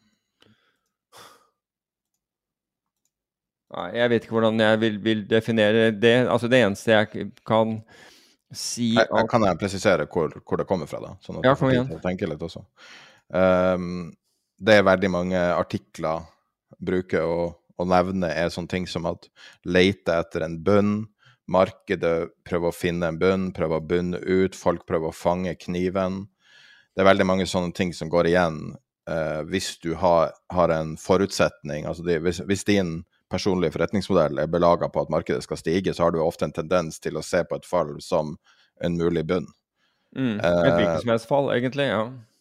Nei, jeg vet ikke hvordan jeg vil, vil definere det. Altså det eneste jeg kan si... Jeg, jeg kan jeg presisere hvor, hvor det kommer fra da? Sånn at ja, kom igjen. Jeg tenker litt også. Um, det er veldig mange artikler bruker å, å nevne er sånne ting som at lete etter en bønn, markedet prøver å finne en bønn, prøver å bunne ut, folk prøver å fange kniven. Det er veldig mange sånne ting som går igjen uh, hvis du har, har en forutsetning, altså det, hvis, hvis din personlige forretningsmodell er belaget på at markedet skal stige, så har du ofte en tendens til å se på et fall som en mulig bunn. Mm, et hvilket som helst fall, egentlig, ja.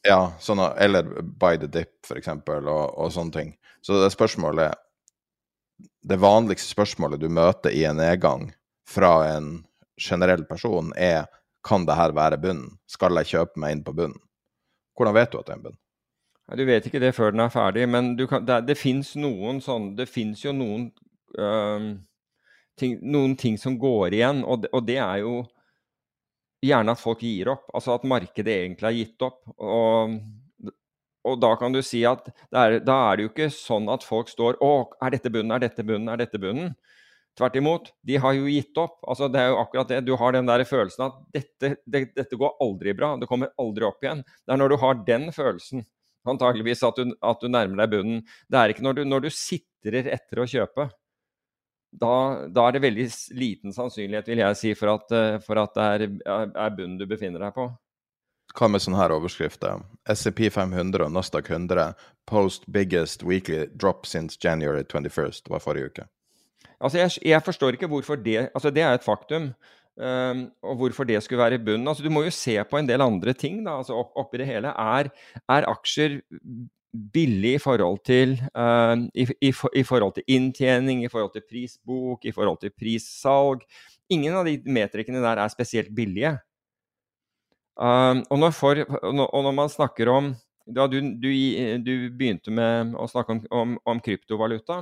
Ja, sånn, eller buy the dip, for eksempel, og, og sånne ting. Så det spørsmålet, det vanligste spørsmålet du møter i en nedgang fra en generell person er, kan det her være bunnen? Skal jeg kjøpe meg inn på bunnen? Hvordan vet du at det er en bunn? Ja, du vet ikke det før den er ferdig, men du kan, det, det finnes noen sånn, det finnes jo noen, øh, ting, noen ting som går igjen, og det, og det er jo gjerne at folk gir opp, altså at markedet egentlig har gitt opp, og, og da kan du si at det er, da er det jo ikke sånn at folk står, å, er dette bunnen, er dette bunnen, er dette bunnen? Tvert imot, de har jo gitt opp, altså det er jo akkurat det, du har den der følelsen at dette, det, dette går aldri bra, det kommer aldri opp igjen. Det er når du har den følelsen, antageligvis at du, at du nærmer deg bunnen. Det er ikke når du, når du sitter etter å kjøpe. Da, da er det veldig liten sannsynlighet, vil jeg si, for at, for at det er, er bunnen du befinner deg på. Hva med sånne her overskrifter? S and P five hundred og Nasdaq one hundred post biggest weekly drop since January twenty-first, det var forrige uke. Altså, jeg, jeg forstår ikke hvorfor det, altså det er et faktum, um, og hvorfor det skulle være i bunnen. Altså, du må jo se på en del andre ting, da, altså opp, oppi det hele. Er, er aksjer billig i forhold til, uh, i, i, i forhold til inntjening, i forhold til prisbok, i forhold til prissalg? Ingen av de metrikene der er spesielt billige. Um, og, når for, og når man snakker om, da du, du, du begynte med å snakke om, om, om kryptovaluta,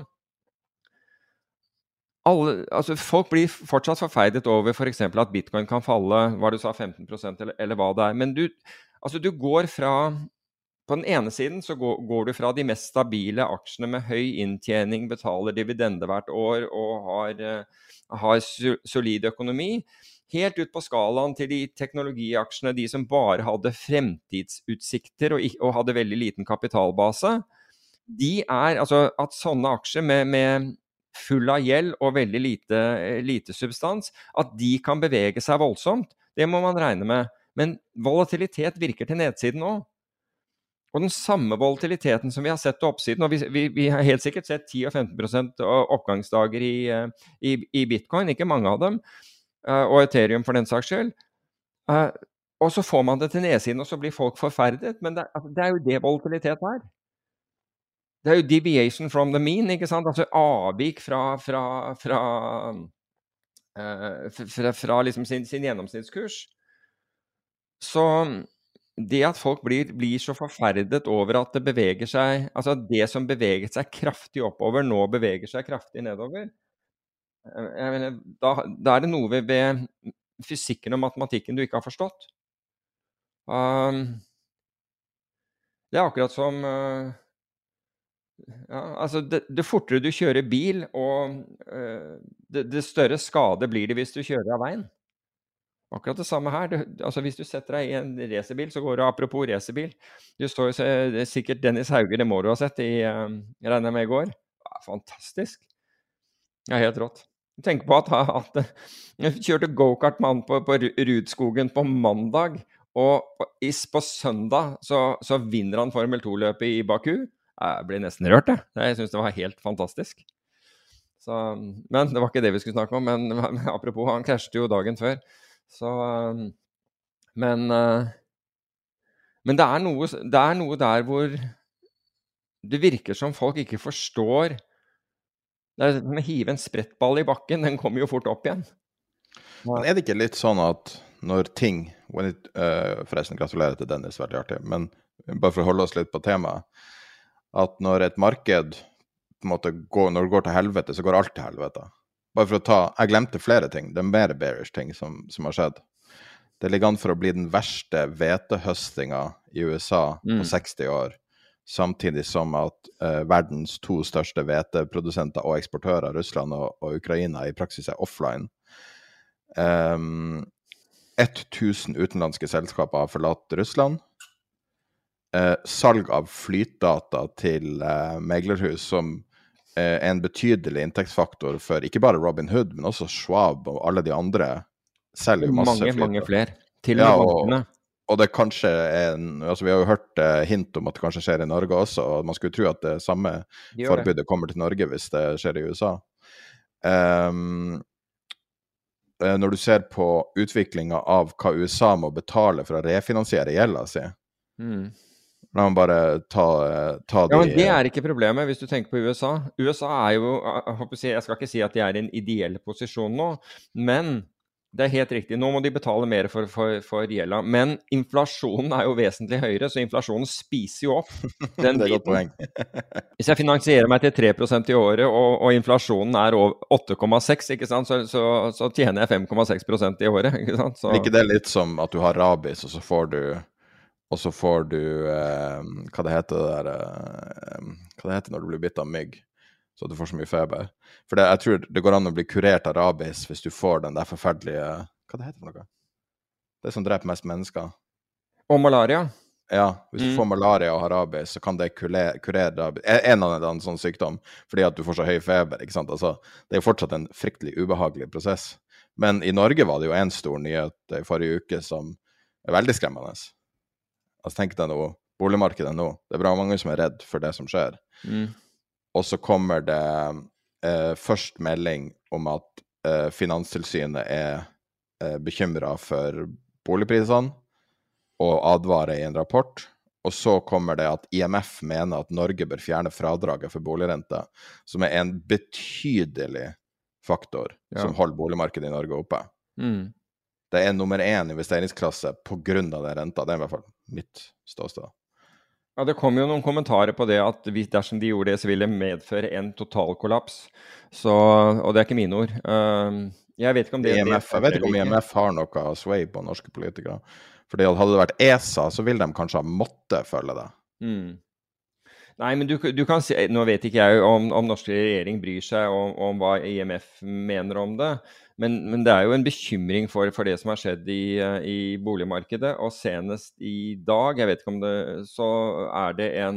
Alle, altså folk blir fortsatt forfeidet over for eksempel at bitcoin kan falle, hva du sa, femten prosent eller, eller hva det er. Men du, altså du går fra, på den ene siden så går, går du fra de mest stabile aksjene med høy inntjening, betaler dividende hvert år og har, har solid økonomi, helt ut på skalaen til de teknologiaksjene, de som bare hadde fremtidsutsikter og, og hadde veldig liten kapitalbase. De er, altså at sånne aksjer med, med full av gjeld og veldig lite, lite substans, at de kan bevege seg voldsomt, det må man regne med. Men volatilitet virker til nedsiden også. Og den samme volatiliteten som vi har sett til oppsiden, og vi, vi, vi har helt sikkert sett ti og femten prosent oppgangsdager i, i, i bitcoin, ikke mange av dem, og Ethereum for den saks skyld. Og så får man det til nedsiden, og så blir folk forferdet, men det, det er jo det volatilitet er. Det er jo deviation from the mean, ikke sant? Altså avvik fra, fra, fra, uh, fra, fra liksom sin, sin gjennomsnittskurs. Så det at folk blir, blir så forferdet over at det beveger seg, altså det som beveget seg kraftig oppover, nå beveger seg kraftig nedover, jeg mener, da, da er det noe ved, ved fysikken og matematikken du ikke har forstått. Um, det er akkurat som... Uh, Ja, altså det, det fortere du kjører bil, og uh, det, det større skade blir det hvis du kjører av veien. Akkurat det samme her. Du, altså hvis du setter deg i en racerbil, så går det apropos racerbil. Du så jo sikkert Dennis Hauger, det må du ha sett i, uh, jeg regner med i går. Ja, fantastisk. Ja, helt rått. Tenk på at, at jeg kjørte go-kart-mann på, på Rudskogen på mandag, og på, på søndag så, så vinner han Formel to-løpet i Baku. Jeg ble nesten rørt, jeg. Jeg synes det var helt fantastisk. Så, men det var ikke det vi skulle snakke om, men, men apropos, han krasjte jo dagen før. Så, men, men det er, noe, det er noe der hvor det virker som folk ikke forstår. Det er med å hive en sprettball i bakken, den kommer jo fort opp igjen. Men er det ikke litt sånn at når ting, it, uh, forresten gratulerer til Dennis, veldig artig, men bare for å holde oss litt på temaet, at når et marked på en måte går, når det går til helvete, så går alt til helvete. Bare for å ta, jeg glemte flere ting, det er mer bearish ting som, som har skjedd. Det ligger an for å bli den verste hvetehøstinga i U S A mm. på seksti år, samtidig som at uh, verdens to største hveteprodusenter og eksportører, Russland og, og Ukraina, i praksis er offline. Um, tusen utenlandske selskaper har forlatt Russland. Uh, salg av flytdata til uh, meglerhus som uh, er en betydelig inntektsfaktor for ikke bare Robin Hood, men også Schwab og alle de andre selger jo masse mange, flytdata. Mange flere. Til ja, og bankene. Og det kanskje er en, altså vi har jo hørt uh, hint om at det kanskje skjer i Norge også, og man skulle tro at det samme de forbudet det. Kommer til Norge hvis det skjer i U S A. Um, når du ser på utviklingen av hva U S A må betale for å refinansiere gjelda si, Mm. La meg bare ta, ta de Ja, men det er ikke problemet hvis du tenker på U S A. U S A er jo, jeg, håper å si, jeg skal ikke si at de er i en ideell posisjon nå, men det er helt riktig. Nå må de betale mer for, for, for gjelda, men inflasjonen er jo vesentlig høyere, så inflasjonen spiser jo opp den Det er godt biten. poeng. Hvis jeg finansierer meg til tre prosent i året, og, og inflasjonen er åtte komma seks, ikke sant, så, så, så tjener jeg fem komma seks prosent i året, ikke sant? Så... Men ikke det er litt som at du har rabies, og så får du, og så får du eh, hva det heter det der, eh, hva det heter når du blir bitt av mygg, så du får så mye feber. For det, jeg tror det går an å bli kurert av rabies hvis du får den der forferdelige, hva det heter for noe? Det som dreper mest mennesker. Og malaria. Ja, hvis du Mm. får malaria og har rabies, så kan det kurere, kurere rabies. En av en sånn sykdom, fordi at du får så høy feber, ikke sant? Altså, det er jo fortsatt en fryktelig ubehagelig prosess. Men i Norge var det jo en stor nyhet i forrige uke som er veldig skremmende. Altså, tenk deg nå, boligmarkedet nå. Det er bra mange som er redd for det som skjer. Mm. Og så kommer det eh, først melding om at eh, Finanstilsynet er eh, bekymret for boligprisene, og advarer i en rapport. Og så kommer det at I M F mener at Norge bør fjerne fradraget for boligrente, som er en betydelig faktor Ja. som holder boligmarkedet i Norge oppe. Mm. Det er nummer én investeringsklasse på grunn av den renta. Det er i hvert fall mitt ståsted. Ja, det kom jo noen kommentarer på det at hvis, dersom de gjorde det, så ville det medføre en totalkollaps. Så, og det er ikke mine ord. Um, jeg vet ikke om det... I M F, jeg vet ikke om I M F har noe sway på norske politikere. Fordi hadde det vært E S A, så ville de kanskje ha måttet følge det. Mm. Nei, men du, du kan si... Nå vet ikke jeg om, om norske regjering bryr seg om, om hva I M F mener om det. Men, men det er jo en bekymring for, for det som har skjedd i, i boligmarkedet. Og senest i dag, jeg vet ikke om det... Så er det en...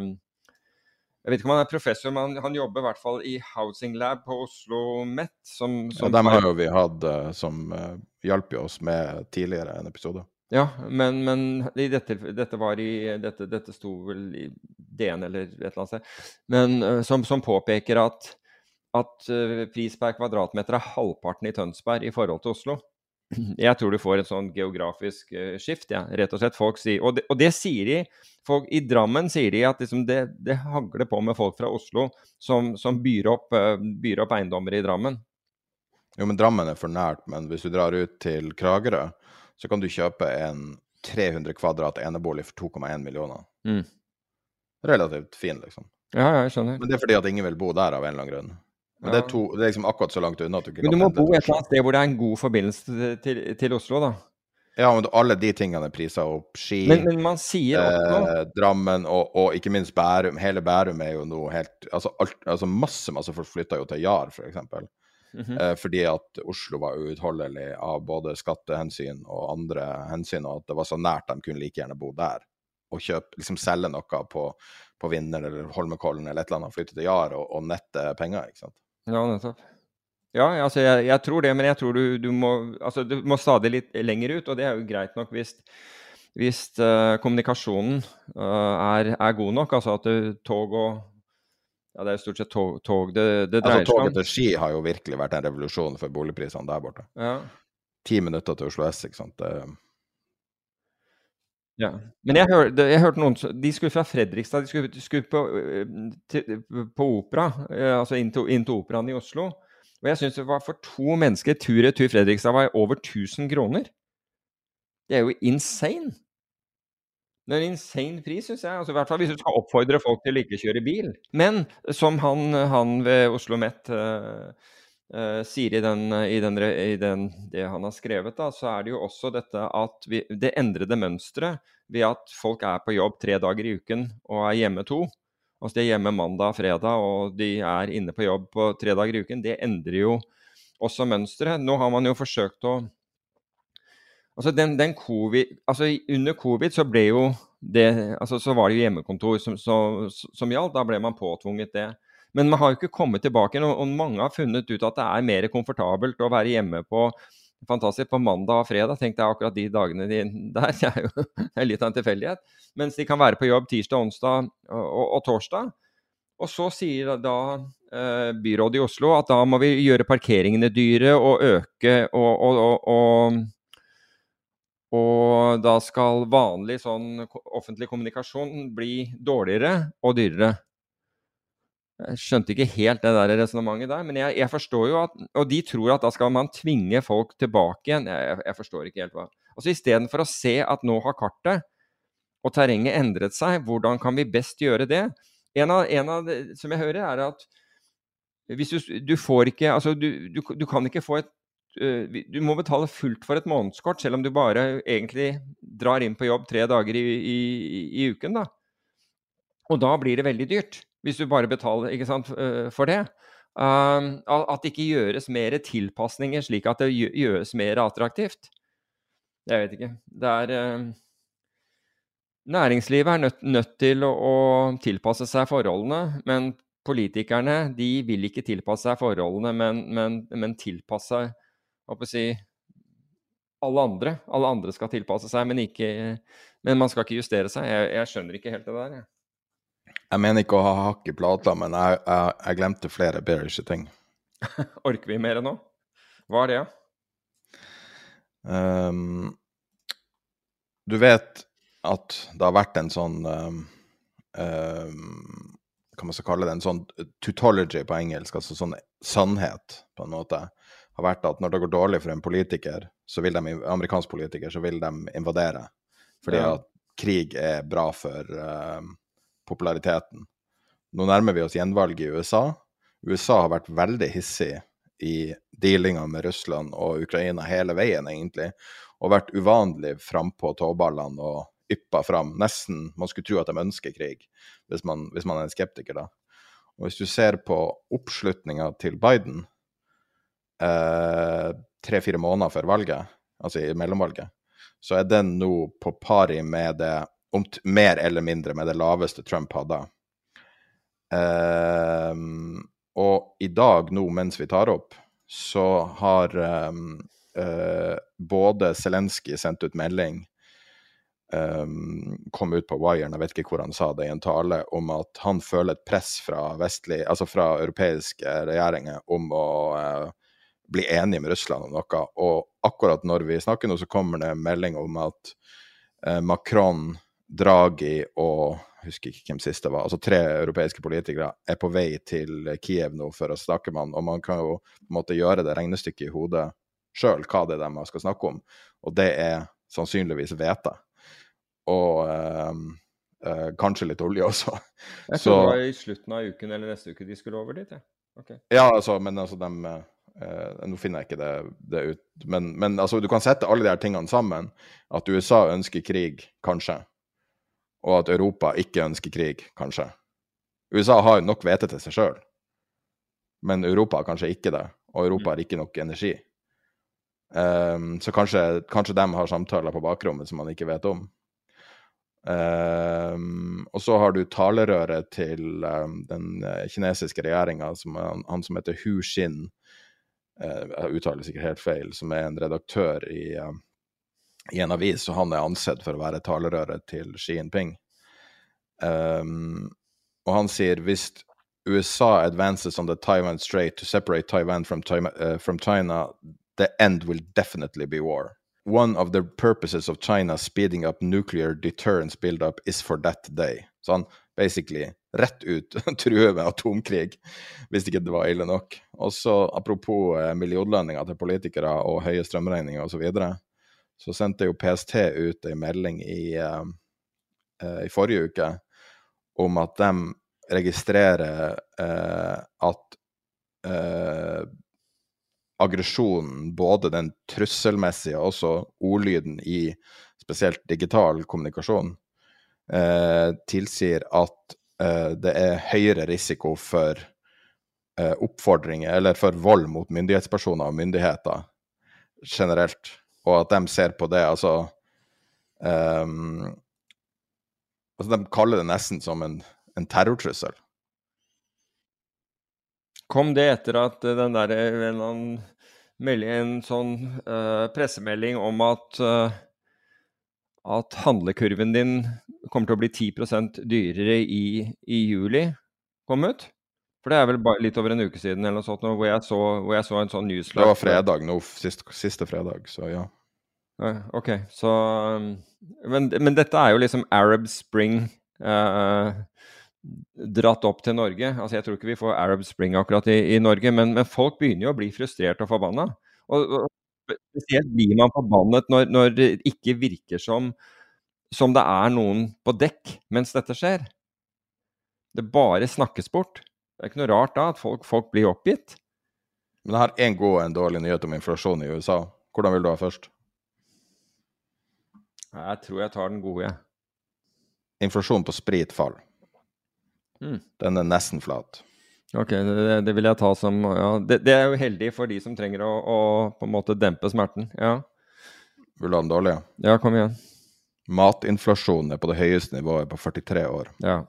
Jeg vet ikke om han er professor, men han jobber i hvert fall i Housing Lab på Oslo Met. Som, som ja, dem har jo vi hatt uh, som uh, hjalp jo oss med tidligere en episode. Ja, men, men i dette, dette var i dette, dette sto vel i D N eller et eller annet sted, men uh, som, som påpeker at, at uh, pris per kvadratmeter er halvparten i Tønsberg i forhold til Oslo. Jeg tror du får et sånn geografisk uh, skift, ja, rett og slett. Folk sier, og det, og det sier de, folk i Drammen sier de at liksom det, det hagler på med folk fra Oslo som, som byr, opp, uh, byr opp eiendommer i Drammen. Jo, men Drammen er for nært, men hvis du drar ut til Kragerø, så kan du kjøpe en tre hundre kvadrat enebolig for to komma en millioner. Mm. Relativt fin, liksom. Ja, jeg skjønner. Men det er fordi at ingen vil bo der av en eller annen grunn. Men Ja. det, er to, det er liksom akkurat så langt unna at du ikke Men du kan må pendle bo et til eller annet sted hvor det er en god forbindelse til, til, til Oslo, da. Ja, men alle de tingene er priset opp. Ski, Men, men man sier også eh, Drammen og, og ikke minst Bærum. Hele Bærum er jo nå helt altså, alt, altså masse masse folk flytta jo til Jar, for eksempel. Mhm. eh, fordi at Oslo var uutholdelig av både skattehensyn og andre hensyn, og at det var så nært de kunne like gjerne bo der. Og kjøpe, liksom selge noe på, på Vinner eller Holmenkollen eller et eller annet, flytte til Jar og, og nette penger, ikke sant? Ja, nettopp. Ja, altså jeg, jeg tror det, men jeg tror du, du må altså du må stadig litt lenger ut, og det er jo greit nok hvis, hvis uh, kommunikasjonen uh, er, er god nok, altså at det, tog og ja, det er jo stort sett tog, tog det, det dreier Altså, seg om. toget til Ski har jo virkelig vært en revolusjon for boligprisene der borte. Ja. Ti minutter til Oslo S, ikke sant? Det, Ja. Men jeg, hør, det, jeg hørte noen, som- de skulle fra Fredrikstad, de skulle, de skulle på, øh, til, på opera, øh, altså inn til, inn til operaen i Oslo. Og jeg synes det var for to mennesker, tur-retur Fredrikstad var over tusen kroner. Det er jo insane. Det er en insane pris, synes jeg. Altså, i hvert fall hvis du skal oppfordre folk til å ikke kjøre bil. Men som han, han ved Oslo Met øh, øh, sier i, den, i, den, i den, det han har skrevet, da, så er det jo også dette at vi, det endrede mønstret ved at folk er på jobb tre dager i uken og er hjemme to. Altså de er hjemme mandag, fredag, og de er inne på jobb på tre dager i uken. Det endrer jo også mønstret. Nå har man jo forsøkt å Altså, den, den COVID, altså under covid så ble jo det, altså så var det jo hjemmekontor som, som, som gjaldt, da ble man påtvunget det. Men man har jo ikke kommet tilbake, og, og mange har funnet ut at det er mer komfortabelt å være hjemme på, fantastisk, på mandag og fredag, tenkte jeg akkurat de dagene de, der, det er jo det er litt av en tilfeldighet, mens de kan være på jobb tirsdag, onsdag og, og, og torsdag. Og så sier da eh, byrådet i Oslo at da må vi gjøre parkeringene dyre og øke og, og, og, og og da skal vanlig sånn offentlig kommunikasjon bli dårligere og dyrere. Jeg skjønte ikke helt det der resonemanget der, men jeg, jeg forstår jo at, og de tror at da skal man tvinge folk tilbake igjen. Jeg, jeg forstår ikke helt hva. Altså i stedet for å se at nå har kartet og terrenget endret seg, hvordan kan vi best gjøre det? En av, en av det, som jeg hører, er at hvis du, du får ikke, altså du, du, du kan ikke få et, uh, du må betale fullt for et månedskort, selv om du bare egentlig drar inn på jobb tre dager i, i, i uken da. Og da blir det veldig dyrt, hvis du bare betaler, ikke sant, uh, for det. Um, at det ikke gjøres mer tilpasninger, slik at det gjøres mer attraktivt. Jeg vet ikke. Det er... Uh, Næringslivet er nødt, nødt til å, å tilpasse seg forholdene, men politikerne, de vil ikke tilpasse seg forholdene, men, men, men tilpasse, hva skal jeg si, alle andre. Alle andre skal tilpasse seg, men, ikke, men man skal ikke justere seg. Jeg, jeg skjønner ikke helt det der. Jeg, jeg mener ikke å ha hakk i plata, men jeg, jeg, jeg glemte flere bearish ting. Orker vi mer nå? Hva er det? Um, du vet... at det har vært en sånn, um, um, hva man skal kalle det, en sånn tautology på engelsk, altså sånn sannhet på en måte, har vært at når det går dårlig for en politiker, så vil de, amerikansk politiker, så vil de invadere, fordi ja. At krig er bra for um, populariteten. Nå nærmer vi oss gjenvalg i U S A. U S A har vært veldig hissig i dealinger med Russland og Ukraina hele veien egentlig, og vært uvanlig frem på tåballene og yppa fram, nesten, man skulle tro at de ønsker krig, hvis man, hvis man er en skeptiker da. Og hvis du ser på oppslutningen til Biden, eh, tre-fire måneder før valget, altså i mellomvalget, så er den nå på pari med det, om mer eller mindre med det laveste Trump hadde. Eh, og i dag nå, mens vi tar opp, så har eh, eh, både Zelensky sendt ut melding, Um, kom ut på Wiren, jeg vet ikke hvor han sa det i en tale, om at han føler et press fra vestlig, altså fra europeiske regjeringer om å uh, bli enige med Russland om noe, og akkurat når vi snakker nå så kommer det en melding om at uh, Macron, Draghi og, husker ikke hvem siste var, altså tre europeiske politikere er på vei til Kiev nå for å snakke med han, og man kan jo på en måte gjøre det regnestykket i hodet selv, hva det er de skal snakke om, og det er sannsynligvis vete. Og um, uh, kanskje litt olje også. Jeg tror det var i slutten av uken eller neste uke de skulle over dit, ja. Okay. Ja, altså, men altså, de, uh, nå finner jeg ikke det, det ut, men, men altså, du kan sette alle de her tingene sammen, at U S A ønsker krig, kanskje, og at Europa ikke ønsker krig, kanskje. U S A har nok vete til seg selv, men Europa har kanskje ikke det, og Europa har ikke nok energi. Um, så kanskje, kanskje de har samtaler på bakrommet som man ikke vet om. Um, og så har du talerøret til um, den kinesiske regjeringen, som er, han som heter Hu Xin, uh, jeg uttaler sikkert helt feil, som er en redaktør i, uh, i en avis, og han er ansett for å være talerøret til Xi Jinping. Um, og han sier, hvis U S A advances on the Taiwan Strait to separate Taiwan from, uh, from China, the end will definitely be war. One of the purposes of China speeding up nuclear deterrence build-up is for that day. Så han basically rett ut truer med atomkrig, hvis ikke det var ille nok. Og så apropos eh, millionlønninger til politikere og høye strømregninger og så videre, så sendte jo P S T ut en melding i, eh, i forrige uke om at de registrerer eh, at eh, aggresjonen, både den trusselmessige og også ordlyden i spesielt digital kommunikasjon, eh, tilsier at eh, det er høyere risiko for eh, oppfordringer, eller for vold mot myndighetspersoner og myndigheter generelt, og at de ser på det, altså, eh, altså de kaller det nesten som en, en terrortrussel. Kom det etter at den der, en, en, en sånn uh, pressemelding om at, uh, at handlekurven din kommer til å bli ti prosent dyrere i, i juli kom ut? For det er vel bare litt over en uke siden eller noe sånt, hvor jeg så, hvor jeg så en sånn newsletter. Det var fredag nå, siste, siste fredag, så ja. Ok, så men, men dette er jo liksom Arab Spring eh, dratt opp til Norge. Altså jeg tror ikke vi får Arab Spring akkurat i, i Norge, men, men folk begynner jo å bli frustrert og forbanna. Og, og spesielt blir man forbannet når, når det ikke virker som, som det er noen på dekk mens dette skjer. Det bare snakkes bort. Det er ikke noe rart da at folk, folk blir oppgitt. Men jeg har en god og en dårlig nyhet om inflasjon i U S A. Hvordan vil du ha først? Jeg tror jeg tar den gode. Inflasjon på sprit fall. Mm. Den er nesten flat. Ok, det, det vil jeg ta som... Ja, det, det er jo heldig for de som trenger å, å på en måte dempe smerten. Ja. Vil du ha den dårlige? Ja, kom igjen. Matinflasjonen er på det høyeste nivået på førtitre år. Ja.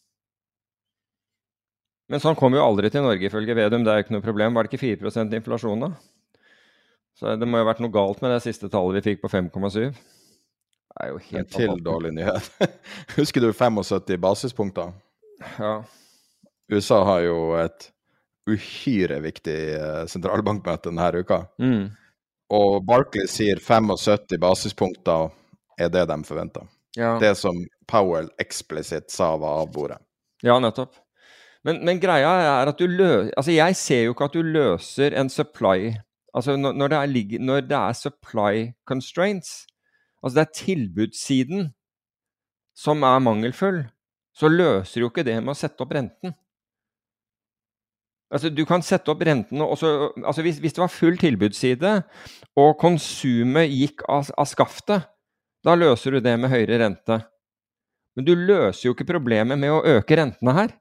Men sånn kom jo aldri til Norge ifølge Vedum. Det er jo ikke noe problem. Var det ikke fire prosent inflasjon da? Så det må jo ha vært noe galt med det siste tallet vi fikk på fem komma syv. Det er jo helt en til dårlig nyhet. Husker du syttifem basispunkter? Ja. U S A har jo et uhyre viktig sentralbankmøte denne uka. Mm. Og Barclays sier syttifem basispunkter er det de forventer. Ja. Det som Powell eksplisitt sa var av bordet. Ja, nettopp. Men, men greia er at du løser... Altså, jeg ser jo ikke at du løser en supply... Altså, når, når, det er, når det er supply constraints, altså det er tilbudssiden som er mangelfull, så løser jo ikke det med å sette opp renten. Altså, du kan sette opp renten, og så, altså hvis, hvis det var full tilbudsside, og konsumet gikk av, av skaftet, da løser du det med høyere rente. Men du løser jo ikke problemet med å øke rentene her.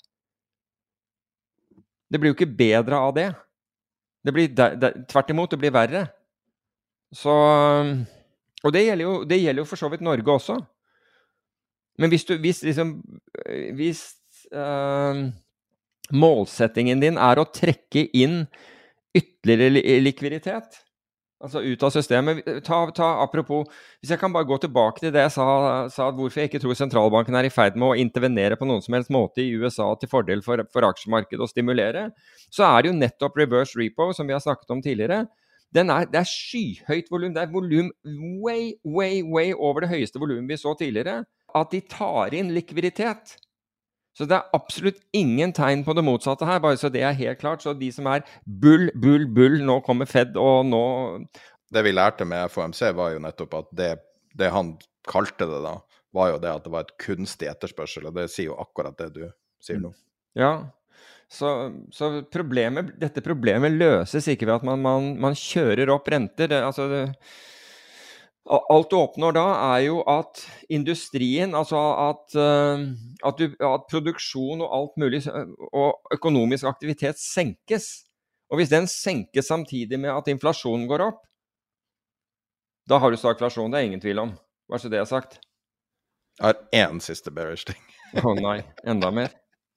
Det blir jo ikke bedre av det. Det blir de, de, tvert imot, det blir verre. Så, og det gjelder, jo, det gjelder jo for så vidt Norge også. Men hvis du, hvis liksom, hvis uh, målsettingen din er å trekke inn ytterligere likviditet, altså ut av systemet, ta, ta apropos, hvis jeg kan bare gå tilbake til det jeg sa, sa hvorfor jeg ikke tror sentralbanken er i ferd med å intervenere på noen som helst måte i U S A til fordel for, for aksjemarkedet og stimulere, så er det jo nettopp reverse repo, som vi har snakket om tidligere. Den er, det er skyhøyt volum, det er volum way, way, way over det høyeste volum vi så tidligere, at de tar inn likviditet. Så det er absolutt ingen tegn på det motsatte her, bare så det er helt klart. Så de som er bull, bull, bull, nå kommer Fed, og nå... Det vi lærte med F O M C var jo nettopp at det, det han kalte det da, var jo det at det var et kunstig etterspørsel, og det sier jo akkurat det du sier nå. Ja, så, så problemet, dette problemet løses ikke ved at man, man, man kjører opp renter. Det, altså det, alt du oppnår da er jo at industrien, altså at, at, du, at produksjon og alt mulig, og økonomisk aktivitet senkes. Og hvis den senkes samtidig med at inflasjonen går opp, da har du stagflasjon, det er ingen tvil om. Hva er så det jeg har sagt? Jeg har en siste bearish ting. Å oh, nei, enda mer.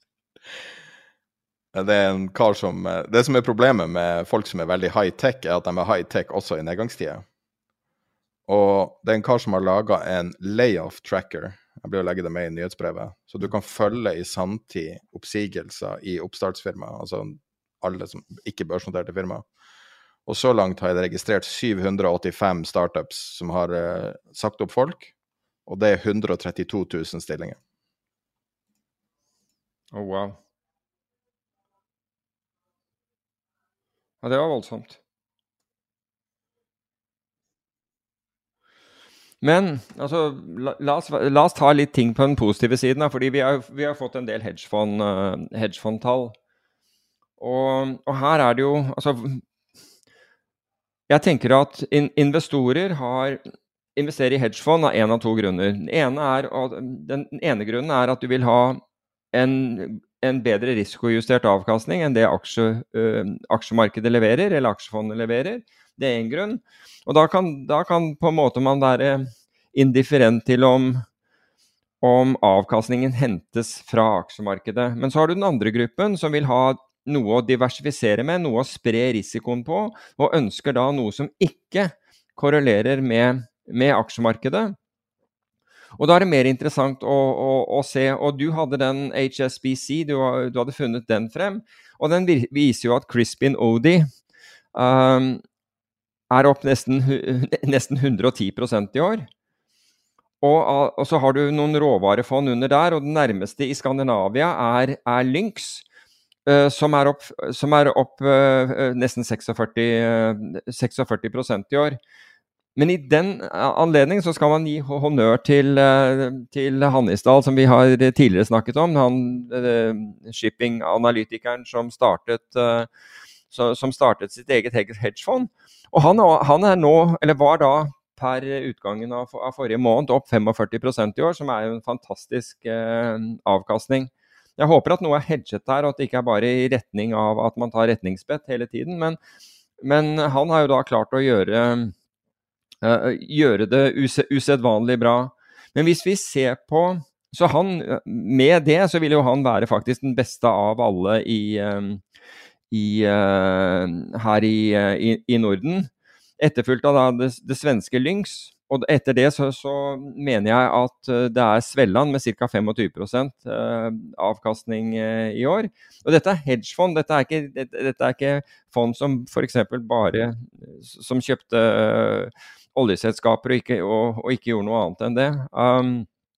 Det er en kar som, det som er problemet med folk som er veldig high-tech, er at de er high-tech også i nedgangstider. Og det er en kar som har laget en layoff tracker. Jeg blir å legge det med i nyhetsbrevet. Så du kan følge i samtid oppsigelser i oppstartsfirma, altså alle som ikke børsnoterte firma. Og så langt har jeg registrert syv hundre åttifem startups som har uh, sagt opp folk, og det er hundre og trettito tusen stillinger. Å, oh, wow. Ja, det var voldsomt. Men, altså, la, la, oss, la oss ta litt ting på den positive siden, da, fordi vi har, vi har fått en del hedgefond, uh, hedgefondtall. Og, og her er det jo, altså, jeg tenker at in, investorer har investerer i hedgefond av en av to grunner. Den ene, er, den ene grunnen er at du vil ha en, en bedre risikojustert avkastning enn det aksje, uh, aksjemarkedet leverer, eller aksjefondet leverer. Det er en grunn. Og da kan, da kan på en måte man være indifferent til om, om avkastningen hentes fra aksjemarkedet. Men så har du den andre gruppen som vil ha noe å diversifisere med, noe å spre risikoen på, og ønsker da noe som ikke korrelerer med, med aksjemarkedet. Og da er det mer interessant å, å, å se, og du hadde den H S B C, du, du hadde funnet den frem, og den viser jo at Crispin Odey um, er opp nesten, nesten hundre og ti prosent i år. Og, og så har du noen råvarefond under der, og den nærmeste i Skandinavia er, er Lynx, uh, som er opp, som er opp uh, nesten seksogførti prosent i år. Men i den anledning så skal man gi honnør til, uh, til Hannisdal, som vi har tidligere snakket om, han uh, shipping-analytikeren som startet, uh, så, som startet sitt eget hedgefond. Og han, han er nå, eller var da, per utgangen av, av forrige måned opp førtifem prosent i år, som er jo en fantastisk eh, avkastning. Jeg håper at noe er hedget her, og at det ikke er bare i retning av at man tar retningsbett hele tiden, men, men han har jo da klart å gjøre, uh, gjøre det use, usedvanlig bra. Men hvis vi ser på, så han, med det så vil jo han være faktisk den beste av alle i, um, i, uh, her i, uh, i, i Norden. Etterfulgt av da det, det svenske Lynx, og etter det så, så mener jeg at det er Svelland med ca. tjuefem prosent avkastning i år. Og dette er hedgefond, dette er ikke, dette, dette er ikke fond som for eksempel bare som kjøpte oljeselskaper og ikke, og, og ikke gjorde noe annet enn det. Um,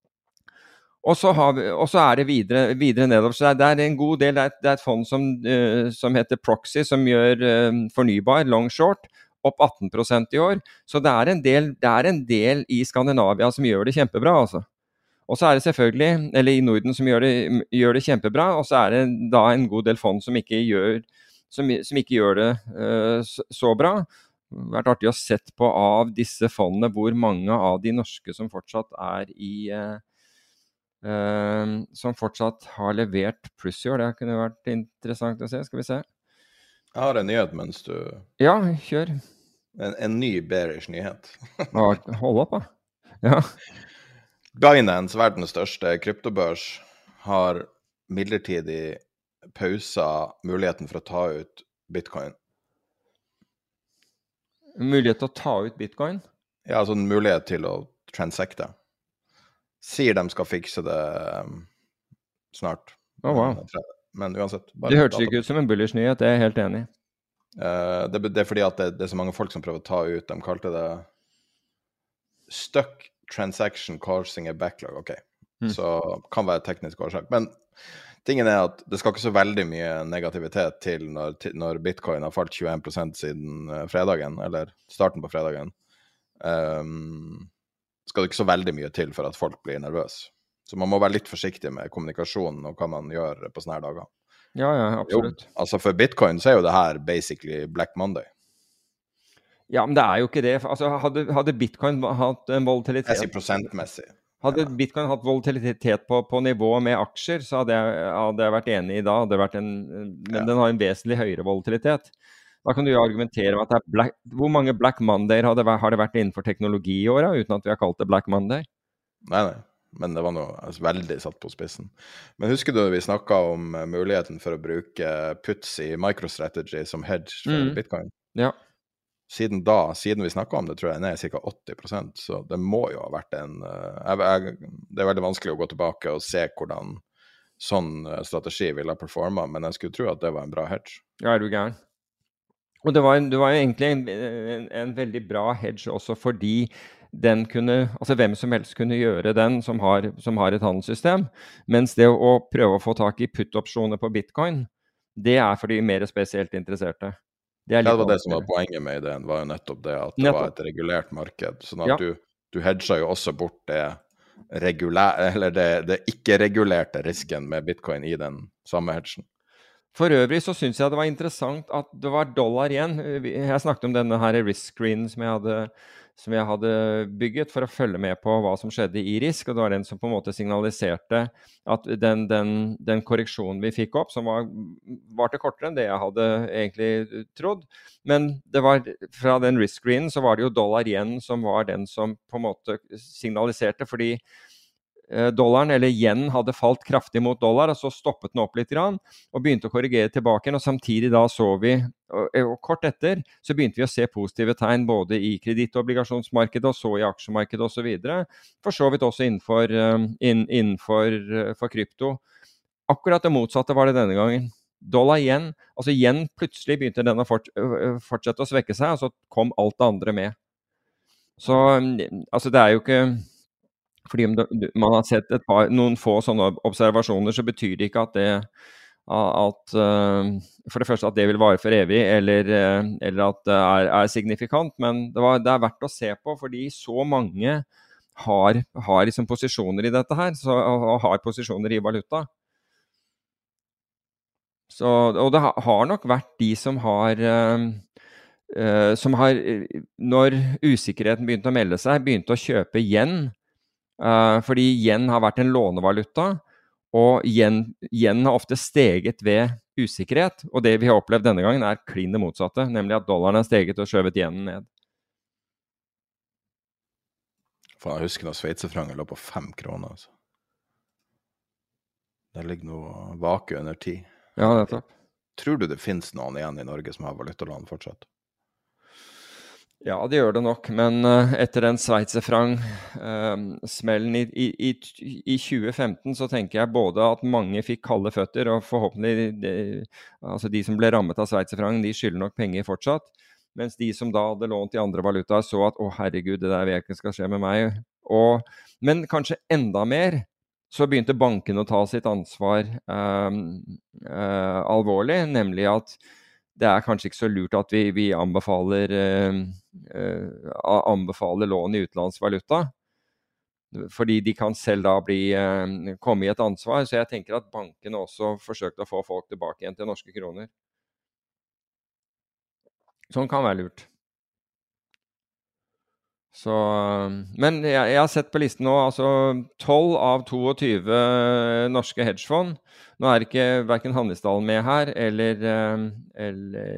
og, så har vi, og så er det videre, videre nedover. Så det er, det er en god del, det er et, det er et fond som, uh, som heter Proxy, som gjør uh, fornybar, long short, opp atten prosent i år, så det er en del, det er en del i Skandinavia som gjør det kjempebra, altså. Og så er det selvfølgelig, eller i Norden som gjør det, gjør det kjempebra, og så er det da en god del fond som ikke gjør, som, som ikke gjør det uh, så, så bra. Det har vært artig å sett på av disse fondene hvor mange av de norske som fortsatt er i, uh, uh, som fortsatt har levert pluss i år. Det kunne vært interessant å se, skal vi se. Jeg har en nyhet mens du... Ja, kjør. En, en ny bearish nyhet. Hold opp, da. Ja. Binance, verdens største kryptobørs, har midlertidig pauset muligheten for å ta ut bitcoin. Mulighet til å ta ut bitcoin? Ja, altså en mulighet til å transacte. Sier de skal fikse det um, snart. Oh, wow. Men uansett... Det hørtes ikke ut som en bullish nyhet, det er jeg helt enig i. Uh, det, det er fordi at det, det er så mange folk som prøver å ta ut, de kalte det stuck transaction causing a backlog, ok. Mm. Så kan være teknisk årsak. Men tingen er at det skal ikke så veldig mye negativitet til når, til, når bitcoin har falt tjueen prosent siden uh, fredagen, eller starten på fredagen. Um, skal det ikke så veldig mye til for at folk blir nervøse. Så man må være litt forsiktig med kommunikasjonen og hva man gjør på sånne her dager. Ja, ja, absolutt. Jo, altså for bitcoin så er jo det her basically Black Monday. Ja, men det er jo ikke det. Altså, hadde, hadde bitcoin hatt en volatilitet... Jeg sier prosentmessig. Hadde ja. bitcoin hatt volatilitet på, på nivå med aksjer, så hadde jeg, hadde jeg vært enig i da. Hadde vært en, men ja. Den har en vesentlig høyere volatilitet. Da kan du jo argumentere om at det er black, hvor mange Black Mondayer har det, har det vært innenfor teknologi i året, uten at vi har kalt det Black Monday? Nei, nei. Men det var noe altså, veldig satt på spissen. Men husker du vi snakket om uh, muligheten for å bruke puts i MicroStrategy som hedge for mm. bitcoin? Ja. Siden da, siden vi snakket om det, tror jeg den er ca. åtti prosent, så det må jo ha vært en... Uh, jeg, jeg, det er veldig vanskelig å gå tilbake og se hvordan sånn uh, strategi ville ha performet, men jeg skulle tro at det var en bra hedge. Ja, er du gæren? Og det var, det var jo egentlig en, en, en veldig bra hedge også fordi den kunne, altså hvem som helst kunne gjøre den som har, som har et handelssystem, mens det å prøve å få tak i put-opsjoner på bitcoin, det er for de mer spesielt interesserte. Det, er litt ja, det var det som var poenget med ideen, var jo nettopp det at det nettopp. Var et regulært marked, sånn at ja. du, du hedger jo også bort det, regulæ- eller det, det ikke-regulerte risken med bitcoin i den samme hedgen. For øvrig så synes jeg det var interessant at det var dollar igjen. Jeg snakket om denne her risk screen som jeg hadde som jeg hadde bygget for å følge med på hva som skjedde i risk, og det var den som på en måte signaliserte at den, den, den korreksjonen vi fikk opp, som var, var til kortere enn det jeg hadde egentlig trodd, men det var fra den risk screenen så var det jo dollar igjen som var den som på en måte signaliserte, fordi dollaren, eller yen, hadde falt kraftig mot dollar, og så stoppet den opp litt grann, og begynte å korrigere tilbake, og samtidig da så vi, og, og kort etter, så begynte vi å se positive tegn både i kredittobligasjonsmarkedet, og så i aksjemarkedet og så videre, for så vidt også innenfor, inn, innenfor for krypto. Akkurat det motsatte var det denne gangen. dollar yen, altså yen plutselig begynte den å fort, fortsette å svekke seg, og så kom alt det andre med. Så altså det er jo ikke, fordi om det, man har sett et par, noen få sånne observasjoner, så betyr det ikke at det, at uh, for det første at det vil vare for evig, eller, uh, eller at det er, er signifikant, men det, var, det er verdt å se på, fordi så mange har, har liksom posisjoner i dette her, så, og har posisjoner i valuta. Så, og det har nok vært de som har, uh, uh, som har, når usikkerheten begynte å melde seg, begynte å kjøpe yen, uh, fordi yen har vært en lånevaluta, og yen, yen har ofte steget ved usikkerhet, og det vi har opplevd denne gangen er klin det motsatte, nemlig at dollaren har steget og skjøvet yenen ned. For jeg husker når sveitserfrangen lå på fem kroner, altså. Det ligger noe vake under ti. Ja, nettopp. Tror du det finnes noen igjen i Norge som har valutalån fortsatt? Ja, det gjør det nok, men uh, etter den sveitserfrang-smellen uh, i, i, i tjue femten, så tenker jeg både at mange fikk kalde føtter, og forhåpentlig de, altså de som ble rammet av sveitserfrang, de skylder nok penger fortsatt, mens de som da hadde lånt i andre valutaer så at, å herregud, det der vet jeg ikke skal skje med meg. Og, men kanskje enda mer, så begynte banken å ta sitt ansvar uh, uh, alvorlig, nemlig at det er kanskje ikke så lurt at vi, vi anbefaler, uh, uh, anbefaler lån i utenlandsvaluta, fordi de kan selv da bli, uh, komme i et ansvar. Så jeg tenker at banken også forsøkte å få folk tilbake igjen til norske kroner. Sånn kan være lurt. Så, men jeg, jeg har sett på listen nå, altså tolv av toogtyve norske hedgefond. Nå er ikke hverken Handelsdalen med her, eller, eller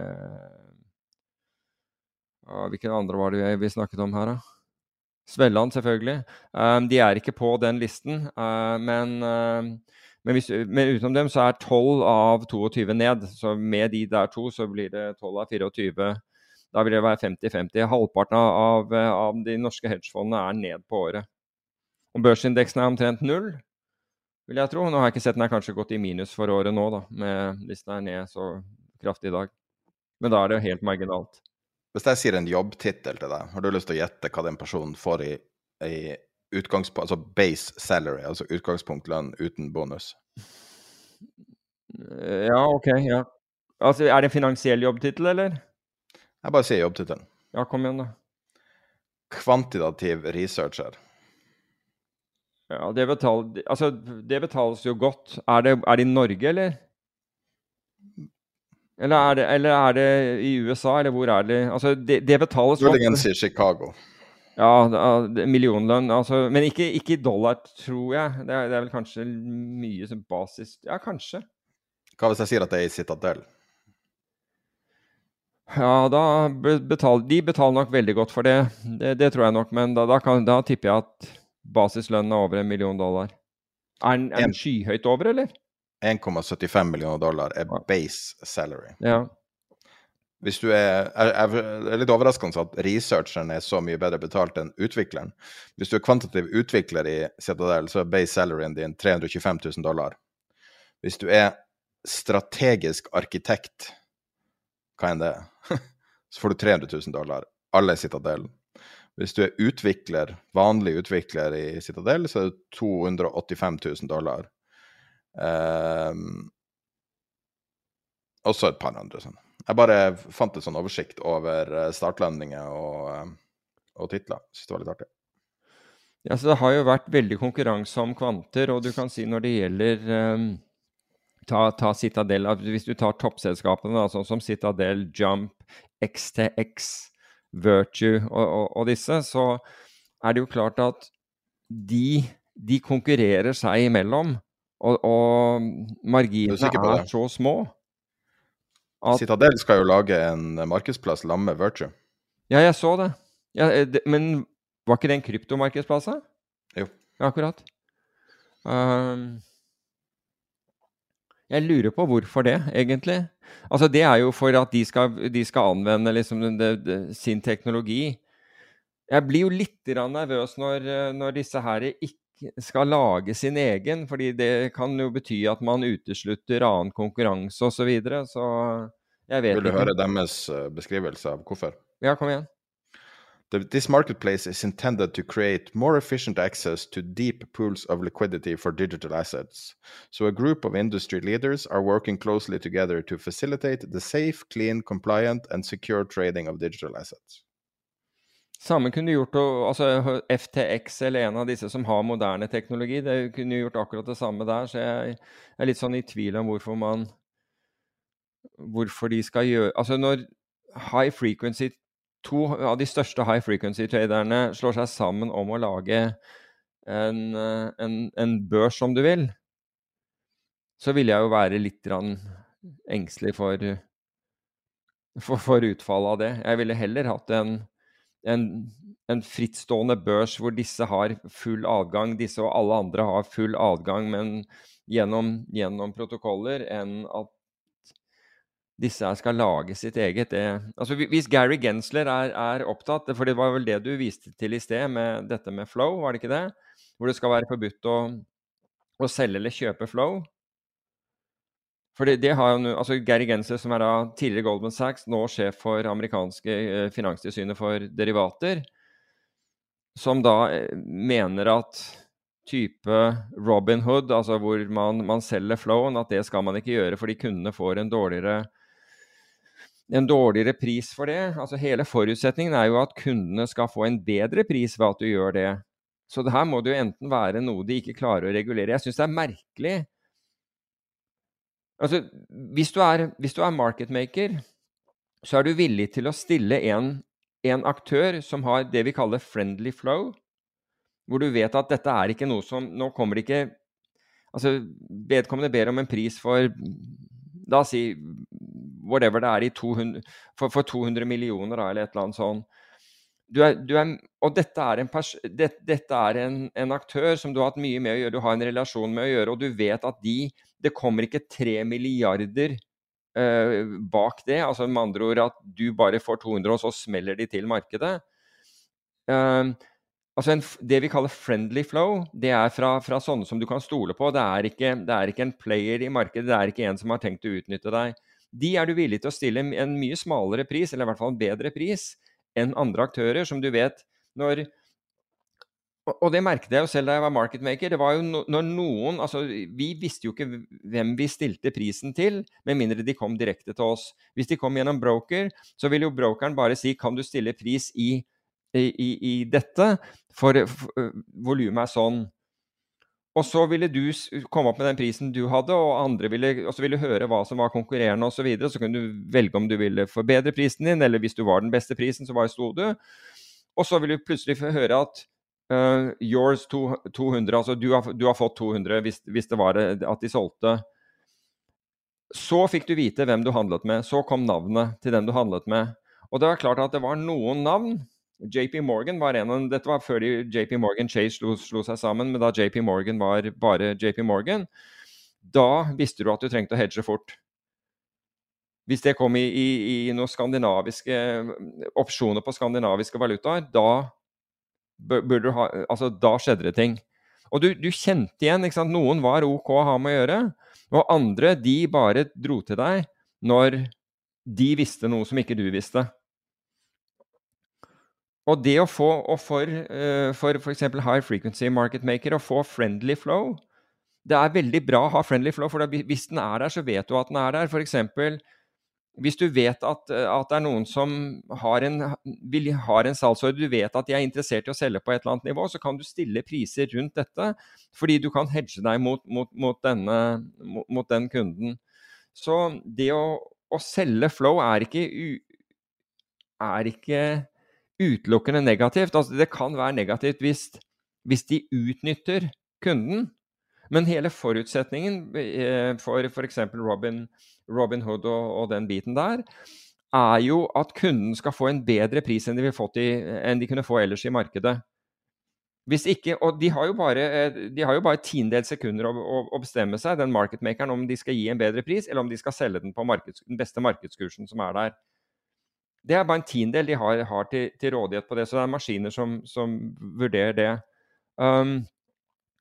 uh, hvilke andre var det vi snakket om her da? Svelland selvfølgelig. Um, de er ikke på den listen, uh, men, uh, men, hvis, men utenom dem så er tolv av toogtyve ned. Så med de der to så blir det tolv av fireogtyve. Da vil det være femti femti. Halvparten av, av de norske hedgefondene er ned på året. Og børsindeksen er omtrent null, vil jeg tro. Nå har jeg ikke sett den er kanskje gått i minus for året nå, da, med listen er ned så kraftig i dag. Men da er det helt marginalt. Hvis jeg sier en jobbtitel til deg, har du lyst til å gjette hva den personen får i, i utgangspunkt, altså base salary, altså utgangspunktlønn uten bonus? Ja, ok, ja. Altså, er det en finansiell jobbtitel, eller? Jeg bare sier jobbtitelen. Ja, kom igjen da. Kvantitativ researcher. Ja, det, betal, altså, det betales jo godt. Er det, er det i Norge, eller? Eller er, det, eller er det i U S A, eller hvor er det? Altså, det, det betales godt. Muligens i Chicago. Ja, det er millionlønn. Altså, men ikke, ikke i dollar, tror jeg. Det er, det er vel kanskje mye som basis. Ja, kanskje. Hva hvis jeg sier at det er i Citadel? Ja, da betaler, de betaler nok veldig godt for det. Det, det tror jeg nok, men da, da, kan, da tipper jeg at basislønnen er over en million dollar. Er den, er den skyhøyt over, eller? en komma syttifem millioner dollar er base salary. Ja. Hvis du er, er, er litt overraskende at researcheren er så mye bedre betalt enn utvikleren. Hvis du er kvantitativ utvikler i Citadel, så er base salaryen din tre hundre og tjuefem tusen dollar. Hvis du er strategisk arkitekt, hva enn det er, så får du tre hundre tusen dollar. Alle i Citadel. Hvis du er utvikler, vanlig utvikler i Citadel, så er det to hundre og åttifem tusen dollar. Um, også et par andre sånn. Jeg bare fant en sånn oversikt over startlønninger og, og titler. Jeg synes det var litt artig. Ja, så det har jo vært veldig konkurranse om kvanter, og du kan si når det gjelder um, ta, ta Citadel, hvis du tar toppselskapene, sånn som Citadel, Jump, X T X, Virtue og, og, og disse, så er det jo klart at de, de konkurrerer seg imellom, og, og marginene er, er så små. At... Citadel skal jo lage en markedsplass sammen med Virtue. Ja, jeg så det. Ja, det men var ikke det en kryptomarkedsplass? Jo. Ja, akkurat. Um, jeg lurer på hvorfor det, egentlig. Altså, det er jo for at de skal, de skal anvende liksom, det, det, sin teknologi. Jeg blir jo litt nervøs når, når disse her ikke skal lage sin egen, fordi det kan jo bety at man uteslutter annen konkurranse og så videre, så jeg vet ikke. Vil du høre deres beskrivelse av hvorfor? Ja, kom igjen. The, this marketplace is intended to create more efficient access to deep pools of liquidity for digital assets. So a group of industry leaders are working closely together to facilitate the safe, clean, compliant and secure trading of digital assets. Samme kunne gjort, altså F T X eller en av disse som har moderne teknologi, det kunne gjort akkurat det samme der, så jeg er litt sånn i tvil om hvorfor man, hvorfor de skal gjøre, altså når high frequency, to av de største high frequency traderne slår seg sammen om å lage en, en, en børs som du vil, så vil jeg jo være litt grann engstelig for, for, for utfallet av det. Jeg ville heller hatt en En, en frittstående børs hvor disse har full adgang, disse og alle andre har full adgang, men gjennom, gjennom protokoller, enn at disse skal lage sitt eget. Det, altså hvis Gary Gensler er, er opptatt, for det var vel det du viste til i sted med dette med flow, var det ikke det? Hvor det skal være forbudt å, å selge eller kjøpe flow. For det, det har jo, altså Gary Gensler, som er da tidligere Goldman Sachs, nå sjef for amerikanske eh, finanstilsynet for derivater, som da eh, mener at type Robinhood, altså hvor man, man selger flowen, at det skal man ikke gjøre fordi kundene får en dårligere, en dårligere pris for det. Altså hele forutsetningen er jo at kundene skal få en bedre pris ved at du gjør det. Så det her må det jo enten være noe de ikke klarer å regulere. Jeg synes det er merkelig. Altså, hvis du er, hvis du er market maker, så er du villig til å stille en, en aktør som har det vi kaller friendly flow, hvor du vet at dette er ikke noe som, nå kommer det ikke, altså vedkommende ber om en pris for, da si, whatever det er i to hundre, for, for to hundre millioner eller et eller annet sånn. Du er, du er, og dette er, en, pers, det, dette er en, en aktør som du har hatt mye med å gjøre, du har en relasjon med å gjøre, og du vet at de, det kommer ikke tre milliarder uh, bak det, altså med andre ord at du bare får to hundre, og så smeller de til markedet. Uh, altså en, det vi kaller friendly flow, det er fra, fra sånne som du kan stole på, det er, ikke, det er ikke en player i markedet, det er ikke en som har tenkt å utnytte deg. De er du villig til å stille en mye smalere pris, eller i hvert fall en bedre pris, enn andre aktører, som du vet, når, og det merket jeg jo selv da jeg var market maker, det var jo no, når noen, altså vi visste jo ikke hvem vi stilte prisen til, med mindre de kom direkte til oss. Hvis de kom gjennom broker, så vil jo brokeren bare si, kan du stille pris i, i, i, i dette, for, for volumet er sånn. Og så ville du komme opp med den prisen du hadde, og andre ville, og så ville du høre hva som var konkurrerende og så videre, så kunne du velge om du ville forbedre prisen din, eller hvis du var den beste prisen, så bare sto du. Og så ville du plutselig få høre at uh, yours to, to hundre, altså du har, du har fått to hundre hvis, hvis det var at de solgte. Så fikk du vite hvem du handlet med, så kom navnet til den du handlet med. Og det var klart at det var noen navn. J P Morgan var en av, dette var før de J P Morgan Chase slo, slo seg sammen, men da J P Morgan var bare J P Morgan, da visste du at du trengte å hedge fort. Hvis det kom i, i, i noen skandinaviske opsjoner på skandinaviske valutaer, da burde du ha, altså da skjedde det ting. Og du, du kjente igjen, ikke sant? Noen var ok å ha med å gjøre, og andre, de bare dro til deg når de visste noe som ikke du visste. Og det å få, og for, uh, for for eksempel high frequency market maker, å få friendly flow, det er veldig bra å ha friendly flow, for da, hvis den er der, så vet du at den er der. For eksempel, hvis du vet at, at det er noen som har en, vil, har en salgsordre, du vet at de er interessert i å selge på et eller annet nivå, så kan du stille priser rundt dette, fordi du kan hedge deg mot, mot, mot, denne, mot, mot den kunden. Så det å, å selge flow er ikke, er ikke utelukkende negativt. Altså det kan være negativt hvis, hvis de utnytter kunden, men hele forutsetningen for for eksempel Robin, Robinhood og, og den biten der, er jo at kunden skal få en bedre pris enn de, vil fått i, enn de kunne få ellers i markedet. Hvis ikke, og de har jo bare, de har jo bare tiendedels sekunder å, å, å bestemme seg, den marketmakeren, om de skal gi en bedre pris, eller om de skal selge den på markeds, den beste markedskursen som er der. Det er bare en tiendedel de har, har til, til rådighet på det, så det er maskiner som, som vurderer det. Um,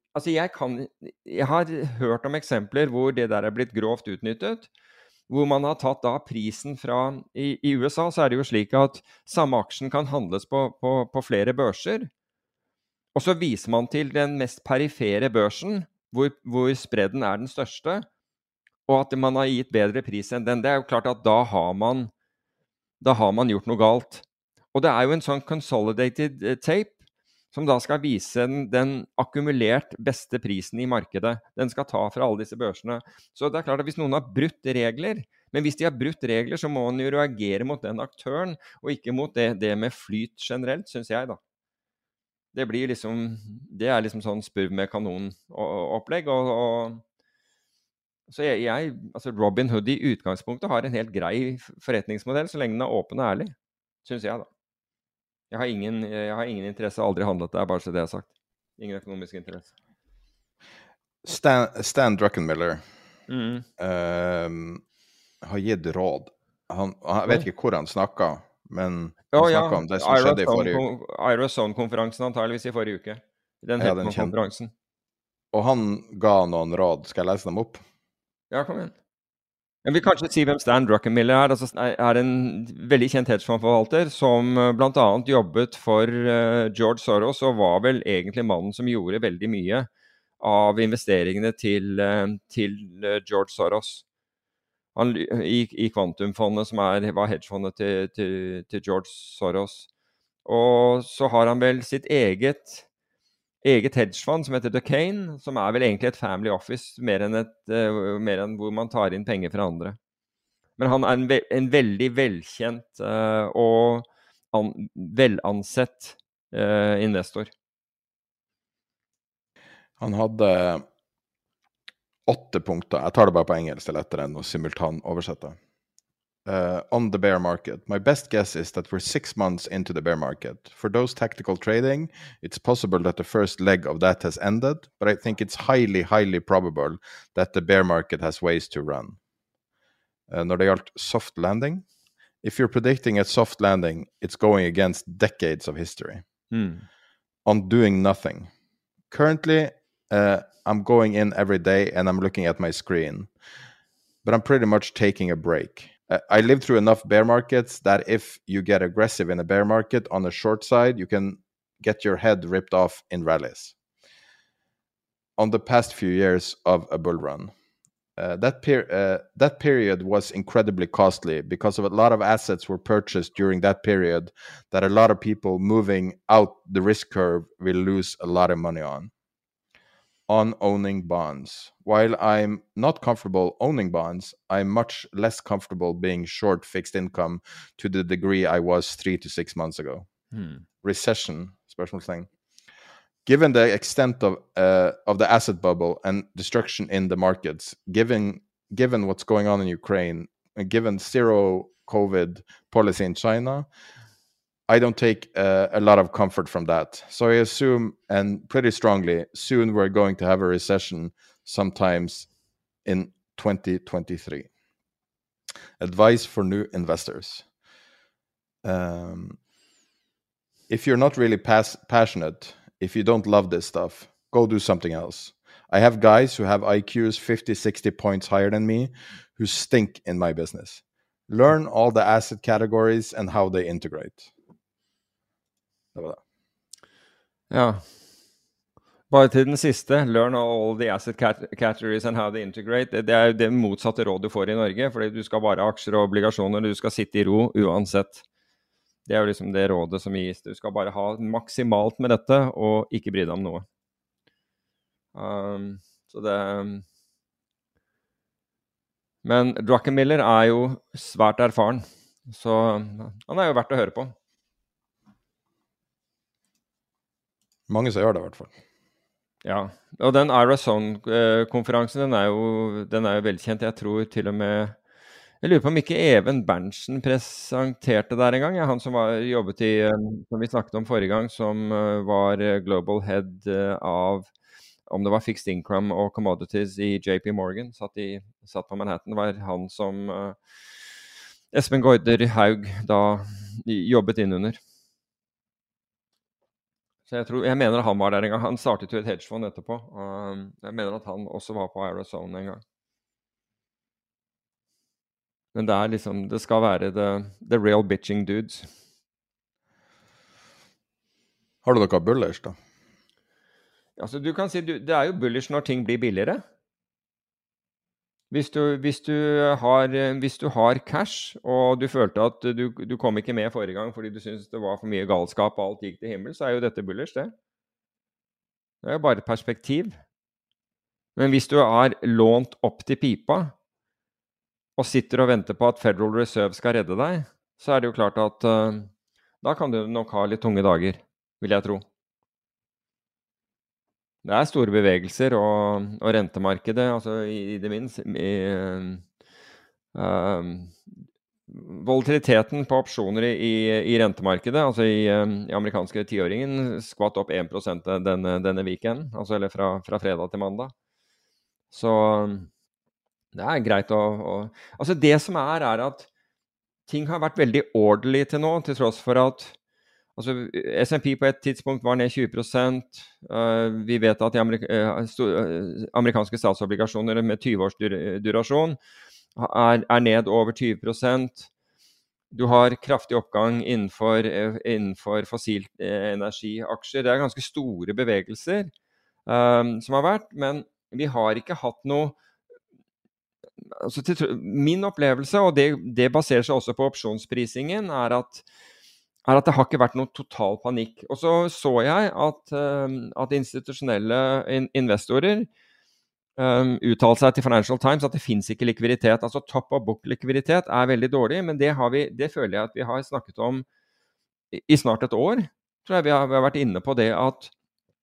altså jeg kan, jeg har hørt om eksempler hvor det der er blitt grovt utnyttet, hvor man har tatt da prisen fra, i, i U S A så er det jo slik at samme aksjen kan handles på, på, på flere børser, og så viser man til den mest perifere børsen, hvor, hvor spredden er den største, og at man har gitt bedre pris enn den. Det er jo klart at da har man, da har man gjort noe galt. Og det er jo en sånn consolidated tape, som da skal vise den, den akkumulert beste prisen i markedet. Den skal ta fra alle disse børsene. Så det er klart at hvis noen har brutt regler, men hvis de har brutt regler, så må man jo reagere mot den aktøren, og ikke mot det, det med flyt generelt, synes jeg da. Det blir liksom, det er liksom sånn spurv med kanon-opplegg, og, og så jeg, jeg, altså Robin Hood i utgangspunktet har en helt grei forretningsmodell, så lenge den er åpen og ærlig, synes jeg da. Jeg har ingen, jeg har ingen interesse, aldri handlet det, bare så det jeg har sagt. Ingen økonomisk interesse. Stan, Stan Druckenmiller Mm. uh, har gitt råd. Han, jeg vet ikke hvor han snakket, men oh, han ja. snakket om det som skjedde i forrige uke. Aerozone-konferansen antageligvis i forrige uke. Den ja, het den konferansen. Og han ga noen råd. Skal jeg lese dem opp? Ja, kom igjen. Jeg vil kanskje si hvem Stan Druckenmiller er. Altså, er en veldig kjent hedgefondforvalter som blant annet jobbet for uh, George Soros, og var vel egentlig mannen som gjorde veldig mye av investeringene til, uh, til uh, George Soros. Han, i, i Kvantumfondet, som er, var hedgefondet til, til, til George Soros. Og så har han vel sitt eget, eget hedgefond som heter Duquesne, som er vel egentlig et family office, mer enn, et, uh, mer enn hvor man tar inn penger fra andre. Men han er en, ve en veldig velkjent uh, og an velansett uh, investor. Han hadde åtte punkter. Jeg tar det bare på engelsk, det er lettere enn å simultan oversette. Uh, on the bear market, my best guess is that we're six months into the bear market. For those tactical trading, it's possible that the first leg of that has ended, but I think it's highly, highly probable that the bear market has ways to run. Uh, når det gjaldt soft landing, if you're predicting a soft landing, it's going against decades of history. Mm. On doing nothing. Currently, uh, I'm going in every day and I'm looking at my screen, but I'm pretty much taking a break. Uh, I lived through enough bear markets that if you get aggressive in a bear market on the short side, you can get your head ripped off in rallies. On the past few years of a bull run, uh, that, per uh, that period was incredibly costly because of a lot of assets were purchased during that period that a lot of people moving out the risk curve will lose a lot of money on. On owning bonds. While I'm not comfortable owning bonds, I'm much less comfortable being short fixed income to the degree I was three to six months ago. Hmm. Recession, special thing. Given the extent of uh, of the asset bubble and destruction in the markets, given given what's going on in Ukraine, and given zero COVID policy in China, I don't take uh, a lot of comfort from that. So I assume, and pretty strongly, soon we're going to have a recession sometimes in twenty twenty-three. Advice for new investors. Um, if you're not really pas passionate, if you don't love this stuff, go do something else. I have guys who have I Qs fifty, sixty points higher than me who stink in my business. Learn all the asset categories and how they integrate. Det var det. Ja. Bare til den siste, learn all the asset categories and how they integrate. Det er det motsatte råd du får i Norge, fordi du skal bare ha aksjer og obligasjoner, du skal sitte i ro uansett. Det er jo liksom det rådet som gis. Du skal bare ha maksimalt med dette, og ikke bry deg om noe. Um, så det... Men Druckenmiller er jo svært erfaren, så han er jo verdt å høre på. Mange som gjør det i hvert fall. Ja, og den Aerozone-konferansen, den er jo, den er jo velkjent. Jeg tror til og med, jeg lurer på om ikke Even Berntsen presenterte der en gang. Ja, han som var, jobbet i, som vi snakket om forrige gang, som var global head av, om det var fixed income og commodities i J P Morgan, satt, i, satt på Manhattan, var han som uh, Espen Gaarder Haug da jobbet innunder. Så jeg, tror, jeg mener at han var der en gang. Han startet jo et hedgefond etterpå. Um, jeg mener at han også var på Arizona en gang. Men det er liksom, det skal være the, the real bitching dudes. Har du noe bullish da? Altså du kan si, du, det er jo bullish når ting blir billigere. Hvis du, hvis du, har, hvis du har cash, og du følte at du, du kom ikke med forrige gang fordi du syntes det var for mye galskap og alt gikk til himmel, så er jo dette bullish, det. Det er jo bare et perspektiv. Men hvis du er lånt opp til pipa, og sitter og venter på at Federal Reserve skal redde deg, så er det jo klart at uh, da kan du nok ha litt tunge dager, vil jeg tro. Det er store bevegelser, og, og rentemarkedet, altså i, i det minst, i, uh, volatiliteten på opsjoner i, i rentemarkedet, altså i, um, i amerikanske tiåringen, skvatt opp en prosent denne, denne weekenden, altså eller fra, fra fredag til mandag. Så det er greit å, å... Altså det som er, er at ting har vært veldig orderly til nå, til tross for at altså, S and P på et tidspunkt var ned tjue prosent. Uh, vi vet at de amerik uh, amerikanske statsobligasjoner med tjue års dur durasjon er, er ned over tjue prosent. Du har kraftig oppgang innenfor, uh, innenfor fossilt uh, energiaksjer. Det er ganske store bevegelser uh, som har vært, men vi har ikke hatt noe altså, til, min opplevelse, og det, det baserer seg også på opsjonsprisingen, er at er at det har ikke vært noen total panikk. Og så så jeg at, um, at institusjonelle in investorer um, uttalte seg til Financial Times at det finnes ikke likviditet. Altså top of book likviditet er veldig dårlig, men det, har vi, det føler jeg at vi har snakket om i, i snart et år. Tror jeg vi har, vi har vært inne på det at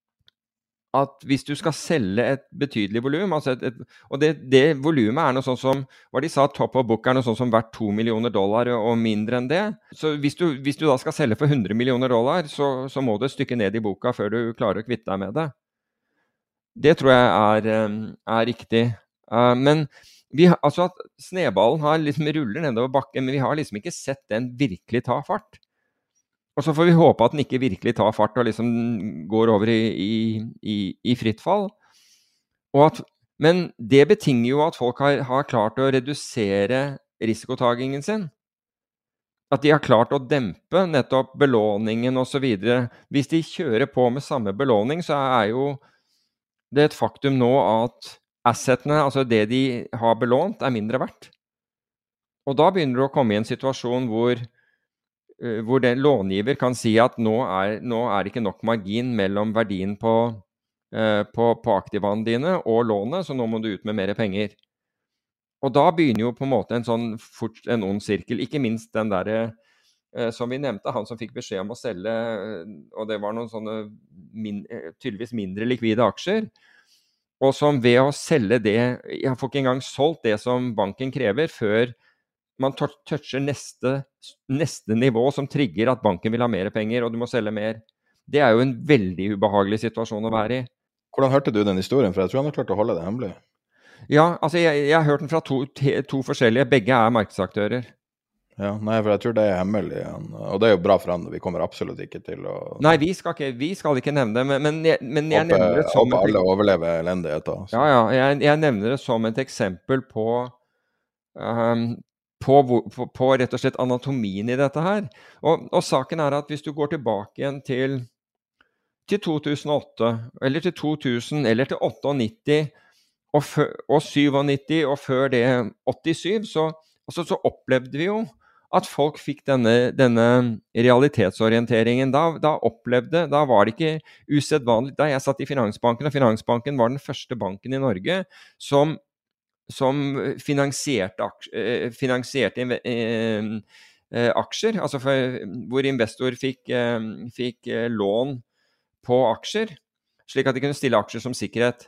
at hvis du skal selge et betydelig volum, altså et, et, og det, det volumet er noe sånn som, hva de sa, top of book er noe sånn som verdt to millioner dollar og mindre enn det. Så hvis du, hvis du da skal selge for hundre millioner dollar, så, så må du stykke ned i boka før du klarer å kvitte deg med det. Det tror jeg er, er riktig. Uh, men vi, altså at sneballen har liksom ruller nedover bakken, men vi har liksom ikke sett den virkelig ta fart. Og så får vi håpe at den ikke virkelig tar fart og liksom går over i, i, i, i fritt fall. Og at, men det betinger jo at folk har, har klart å redusere risikotagingen sin. At de har klart å dempe nettopp belåningen og så videre. Hvis de kjører på med samme belåning, så er jo det et faktum nå at assetene, altså det de har belånt, er mindre verdt. Og da begynner du å komme i en situasjon hvor hvor den långiver kan si at nå er, nå er det ikke nok margin mellom verdien på, eh, på, på aktivene dine og lånet, så nå må du ut med mer penger. Og da begynner jo på en måte en sånn fort, en ond sirkel, ikke minst den der eh, som vi nevnte, han som fikk beskjed om å selge, og det var noen sånne min, tydeligvis mindre likvide aksjer, og som ved å selge det, jeg får ikke engang solgt det som banken krever før man toucher neste, neste nivå som trigger at banken vil ha mer penger, og du må selge mer. Det er jo en veldig ubehagelig situasjon å være i. Hvordan hørte du den historien? For jeg tror han har klart å holde det hemmelig. Ja, altså jeg, jeg har hørt den fra to, to forskjellige. Begge er markedsaktører. Ja, nei, for jeg tror det er hemmelig. Og det er jo bra for han. Vi kommer absolutt ikke til å... Nei, vi skal ikke, vi skal ikke nevne det, men, men jeg, men jeg håper, nevner det som... Håper alle overlever elendigheter. Ja, ja, jeg, jeg nevner det som et eksempel på... Um, På, på, på rett og slett anatomien i dette her. Og, og saken er at hvis du går tilbake igjen til, til to tusen og åtte, eller til to tusen, eller til nittiåtte, og, før, og nittisju, og før det åttisyv, så, altså, så opplevde vi jo at folk fikk denne, denne realitetsorienteringen. Da, da opplevde, da var det ikke usedvanlig. Da jeg satt i Finansbanken, og Finansbanken var den første banken i Norge som som finansierte, aksjer, finansierte eh, eh, aksjer, altså for, hvor investor fikk, eh, fikk eh, lån på aksjer, slik at de kunne stille aksjer som sikkerhet.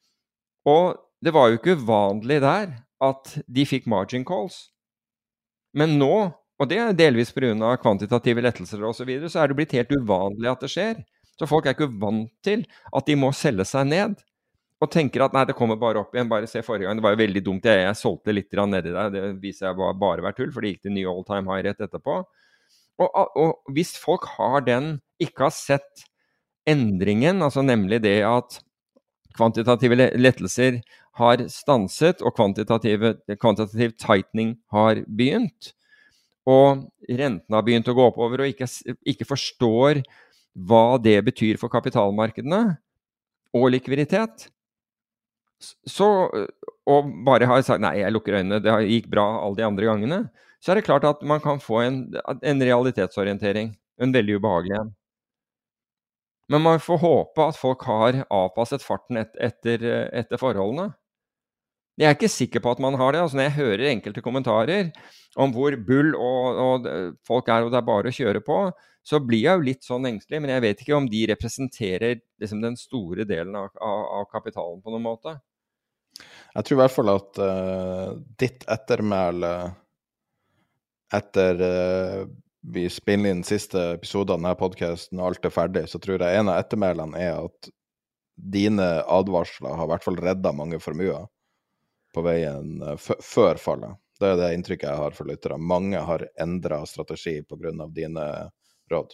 Og det var jo ikke uvanlig der at de fikk margin calls. Men nå, og det er delvis på grunn av kvantitative lettelser og så videre, så er det blitt helt uvanlig at det skjer. Så folk er ikke vant til at de må selge seg ned. Og tenker at nei, det kommer bare opp igjen, bare se forrige gang. Det var jo veldig dumt, jeg, jeg solgte litt nedi der, det viser jeg bare, bare vært tull, for det gikk til ny all time high rett etterpå. Og, og, og hvis folk har den, ikke har sett endringen, altså nemlig det at kvantitative lettelser har stanset, og kvantitative, kvantitativ tightening har begynt, og renten har begynt å gå oppover, og ikke, ikke forstår hva det betyr for kapitalmarkedene og likviditet, så, og bare har sagt, nei, jeg lukker øynene, det gikk bra alle de andre gangene, så er det klart at man kan få en, en realitetsorientering, en veldig ubehagelig en. Men man får håpe at folk har avpasset farten et, etter, etter forholdene. Jeg er ikke sikker på at man har det. Altså, når jeg hører enkelte kommentarer om hvor bull og, og folk er, og det er bare å kjøre på, så blir jeg jo litt sånn engstelig, men jeg vet ikke om de representerer liksom, den store delen av, av, av kapitalen på noen måte. Jeg tror i hvert fall at uh, ditt ettermæle etter uh, vi spiller inn siste episode av denne podcasten og alt er ferdig, så tror jeg en av ettermælene er at dine advarsler har i hvert fall reddet mange formuer på veien f- før fallet. Det er det inntrykket jeg har for lyttere. Mange har endret strategi på grunn av dine råd.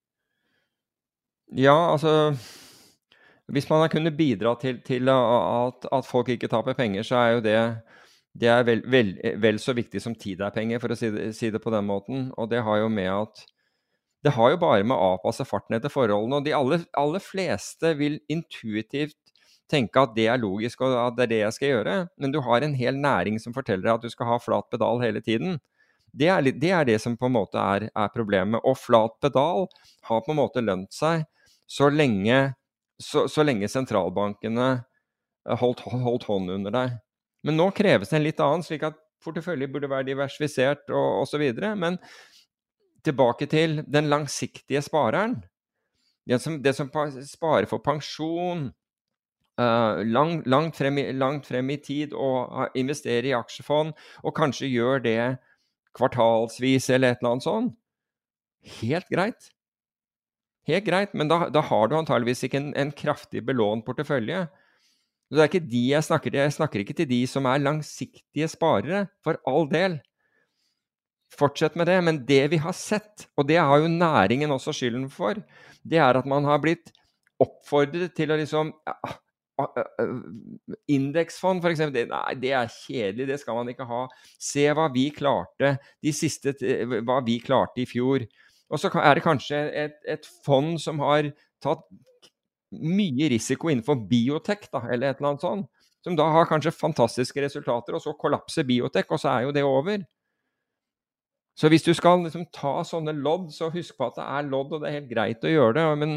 Ja, altså, hvis man har kunnet bidra til, til at, at folk ikke taper penger, så er jo det, det er vel, vel, vel så viktig som tid er penger, for å si det, si det på den måten. Og det har jo med at, det har jo bare med å avpasse farten etter forholdene, og de aller, aller fleste vil intuitivt tenke at det er logisk, og at det er det jeg skal gjøre, men du har en hel næring som forteller deg at du skal ha flat pedal hele tiden. Det er det, er det som på en måte er, er problemet, og flat pedal har på en måte lønt seg så lenge, så, så lenge sentralbankene holdt, holdt hånd under deg. Men nå kreves det en litt annen, slik at portefølje burde være diversifisert og, og så videre, men tilbake til den langsiktige spareren, det som, det som sparer for pensjon, Uh, lang, langt, frem i, langt frem i tid og investere i aksjefond og kanskje gjøre det kvartalsvis eller et eller annet sånn. Helt greit. Helt greit, men da, da har du antageligvis ikke en, en kraftig belånt portefølje. Så det er ikke de jeg snakker til. Jeg snakker ikke til de som er langsiktige sparere, for all del. Fortsett med det, men det vi har sett, og det har jo næringen også skylden for, det er at man har blitt oppfordret til å liksom... Ja, indeksfond for eksempel, det, nei, det er kjedelig, det skal man ikke ha. Se hva vi klarte de siste, hva vi klarte i fjor. Og så er det kanskje et, et fond som har tatt mye risiko innenfor biotek, da, eller et eller annet sånt, som da har kanskje fantastiske resultater, og så kollapser biotek, og så er jo det over. Så hvis du skal liksom ta sånne lodd, så husk på at det er lodd, og det er helt greit å gjøre det, men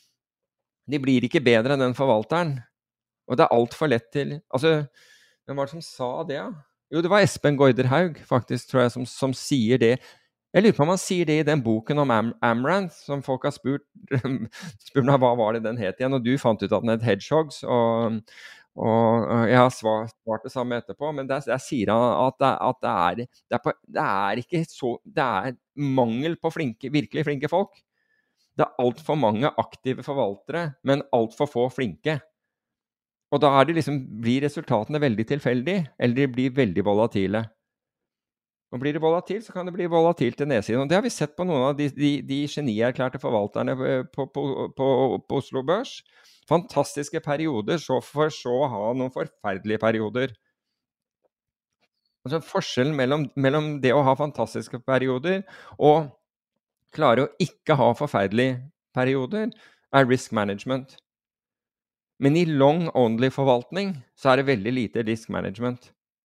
de blir ikke bedre enn den forvalteren. Og det er alt for lett til, altså, hvem var det som sa det? Ja? Jo, det var Espen Goiderhaug, faktisk, tror jeg, som, som sier det. Jeg lurer på om han sier det i den boken om Am- Amaranth, som folk har spurt, spurt meg, hva var det den het igjen, og du fant ut at den het Hedgehogs, og, og jeg har svart, svart det samme etterpå, men der, der sier han at, det, at det, er, det, er på, det er ikke så, det er mangel på flinke, virkelig flinke folk. Det er alt for mange aktive forvaltere, men alt for få flinke. Og da er det liksom, blir resultatene veldig tilfeldige, eller de blir veldig volatile. Og blir det volatilt, så kan det bli volatilt til nedsiden. Og det har vi sett på noen av de, de, de genierklærte forvalterne på, på, på, på Oslo Børs. Fantastiske perioder, så for så å ha noen forferdelige perioder. Altså forskjellen mellom, mellom det å ha fantastiske perioder og klare å ikke ha forferdelige perioder, er risk management. Men i long-only-forvaltning så er det veldig lite risk management.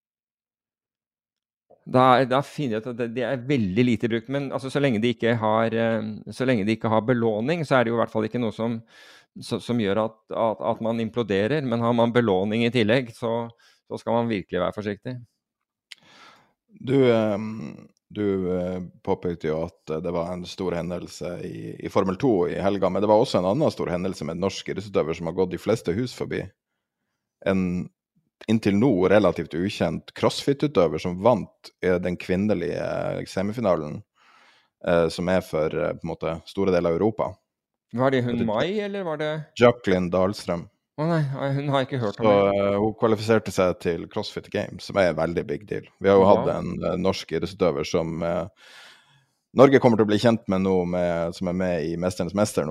Da, da finner jeg ut at det, det er veldig lite brukt, men altså, så, lenge de ikke har, så lenge de ikke har belåning, så er det jo i hvert fall ikke noe som, så, som gjør at, at, at man imploderer, men har man belåning i tillegg, så, så skal man virkelig være forsiktig. Du... Um Du eh, påpekte jo at det var en stor hendelse i, i Formel to i helga, men det var også en annen stor hendelse med en norsk idrettsutøver som har gått de fleste hus forbi. En inntil nå relativt ukjent crossfit-utøver som vant den kvinnelige semifinalen, eh, som er for eh, på en måte store deler av Europa. Var det hun Mai, eller var det... Jacqueline Dahlstrøm. Å oh, nei, hun har ikke hørt om det. Så uh, hun kvalifiserte seg til CrossFit Games, som er en veldig big deal. Vi har jo ja. hatt en uh, norsk idrettsutøver som uh, Norge kommer til å bli kjent med nå, med, som er med i Mesterens Mester nå,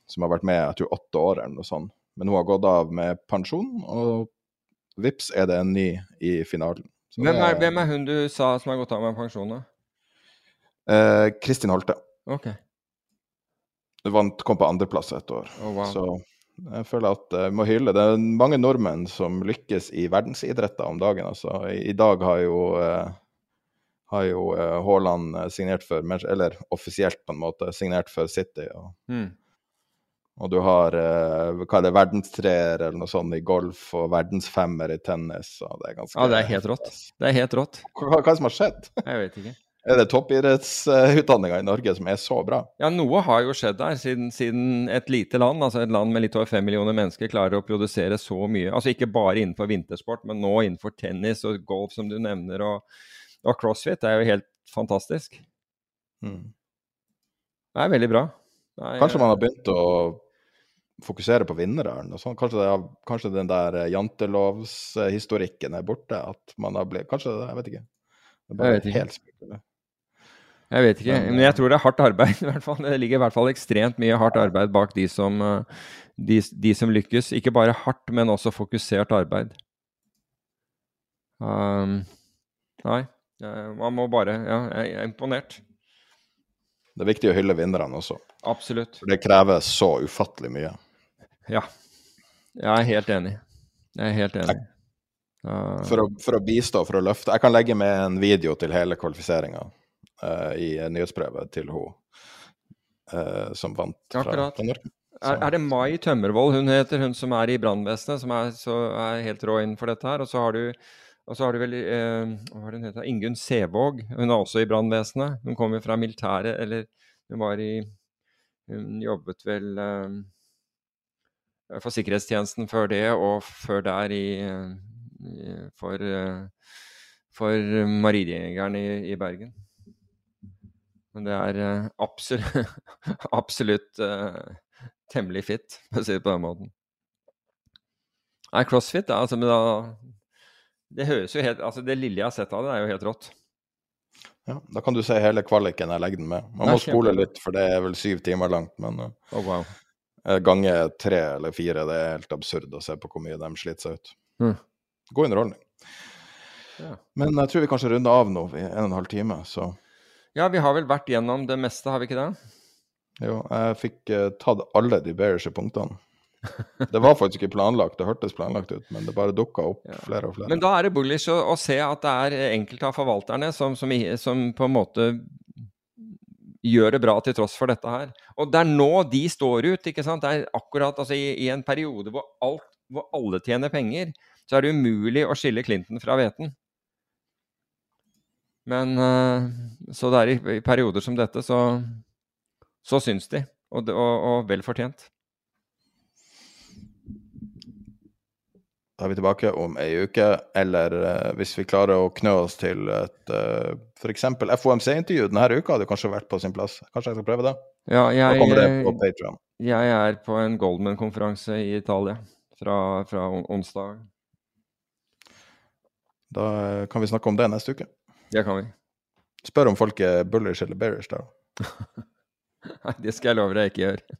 som har vært med, jeg tror, åtte år eller noe sånt. Men hun har gått av med pensjon, og vips er det en ny i finalen. Så hvem, er, det, hvem er hun du sa som har gått av med pensjon da? Eh, Kristin Holte. Ok. Du vant, kom på andreplass et år. Oh, wow. Så jeg føler at jeg må hylle. Det er mange nordmenn som lykkes i verdensidretter om dagen. Altså. I, i dag har jo, eh, har jo eh, Haaland signert for, eller offisielt på en måte, signert for City. Og, Mm. og du har eh, hva er det, verdenstreer eller noe sånt i golf, og verdensfemmer i tennis. Og det er ganske... Ja, det er helt rått. Det er helt rått. Hva, hva er det som har skjedd? Jeg vet ikke. Er det toppidrettsutdanninga i Norge som er så bra? Ja, noe har jo skjedd der, siden, siden et lite land, altså et land med litt over fem millioner mennesker, klarer å produsere så mye. Altså ikke bare innenfor vintersport, men nå innenfor tennis og golf, som du nevner, og, og crossfit. Det er jo helt fantastisk. Mm. Det er veldig bra. Nei, Kanskje man har begynt å fokusere på vinnere. Sånn. Kanskje, det er, kanskje den der jantelovshistorikken er borte. At man har blitt, kanskje, jeg vet ikke. Det er bare jeg vet ikke. Helt spekulært. Jeg vet ikke, men jeg tror det er hardt arbeid i hvert fall. Det ligger i hvert fall ekstremt mye hardt arbeid bak de som, de, de som lykkes. Ikke bare hardt, men også fokusert arbeid. Um, nei, man må bare, ja, jeg er imponert. Det er viktig å hylle vinnerne også. Absolutt. For det krever så ufattelig mye. Ja, jeg er helt enig. Jeg er helt enig. Uh, for, å, for å bistå, for å løfte. Jeg kan legge med en video til hele kvalifiseringen uh, i nyhetsbrevet til hun uh, som vant fra, fra Norge. Er, er det Mai Tømmervold hun heter, hun som er i brannvesenet, som er, så er helt rå innenfor dette her, og så har du Og så har du vel, eh, hva er det hun heter, Ingunn Sevåg, hun er også i brannvesenet. Hun kommer fra militæret, eller hun var i, hun jobbet vel eh, for sikkerhetstjenesten før det, og før der i, i for, eh, for marinejegeren i, i Bergen. Men det er eh, absolutt, absolutt eh, temmelig fit, for å si det på den måten. Nei, crossfit, da, altså, men da... Det høres jo helt, altså det lille jeg har sett av det er jo helt rått. Ja, da kan du se hele kvaliken jeg legger den med. Man må spole litt, for det er vel syv timer langt, men oh, wow. gange tre eller fire, det er helt absurd å se på hvor mye de sliter seg ut. Mm. God underholdning. Ja. Men jeg tror vi kanskje runder av nå i en og en halv time, så... Ja, vi har vel vært gjennom det meste, har vi ikke det? Jo, jeg fikk uh, tatt alle de bearish punktene. Det var faktisk ikke planlagt, det hørtes planlagt ut, men det bare dukket opp ja. flere og flere. Men da er det bullish å, å se at det er enkelte av forvalterne som, som, som på en måte gjør det bra til tross for dette her. Og det er nå de står ut, ikke sant? Det er akkurat altså, i, i en periode hvor, alt, hvor alle tjener penger, så er det umulig å skille Clinton fra hveten. Men uh, så det er i, i perioder som dette, så, så syns de, og, og, og vel fortjent. Da er vi tilbake om en uke, eller uh, hvis vi klarer å knø oss til et, uh, for eksempel F O M C-intervju denne uka, hadde kanskje vært på sin plass. Kanskje jeg skal prøve det? Ja, jeg, da kommer det på Patreon. Jeg er på en Goldman-konferanse i Italia fra, fra onsdag. Da uh, kan vi snakke om det neste uke. Det kan vi. Spør om folk er bullish eller bearish da. Nei, det skal jeg love deg ikke gjøre.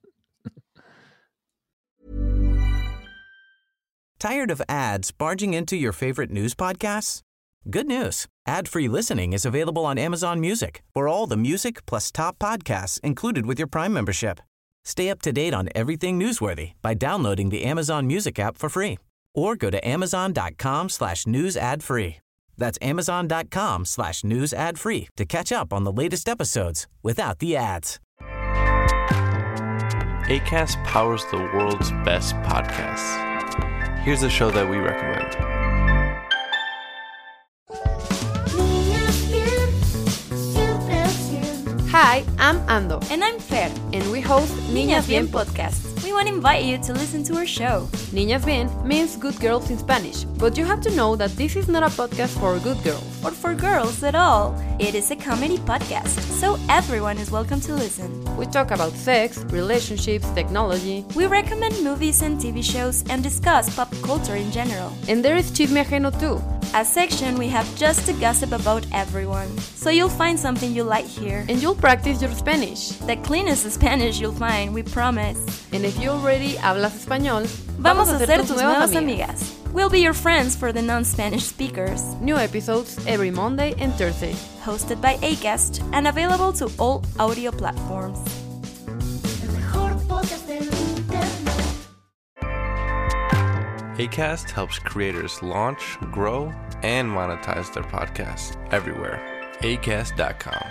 Tired of ads barging into your favorite news podcasts? Good news. Ad-free listening is available on Amazon Music for all the music plus top podcasts included with your Prime membership. Stay up to date on everything newsworthy by downloading the Amazon Music app for free or go to amazon.com slash news ad free. That's amazon.com slash news ad free to catch up on the latest episodes without the ads. Acast powers the world's best podcasts. Here's a show that we recommend. Hi, I'm Ando. And I'm Fer. And we host Niñas Bien podcast. We want to invite you to listen to our show. Niñas Bien means good girls in Spanish, but you have to know that this is not a podcast for good girls. Or for girls at all. It is a comedy podcast, so everyone is welcome to listen. We talk about sex, relationships, technology. We recommend movies and T V shows and discuss pop culture in general. And there is Chisme Ajeno too. a section we have just to gossip about everyone. So you'll find something you like here. And you'll practice your Spanish. The cleanest Spanish you'll find, we promise. And if you already hablas español, vamos a ser tus nuevas amigas. We'll be your friends for the non-Spanish speakers. New episodes every Monday and Thursday. Hosted by Acast and available to all audio platforms. Acast helps creators launch, grow, and monetize their podcasts everywhere. Acast dot com.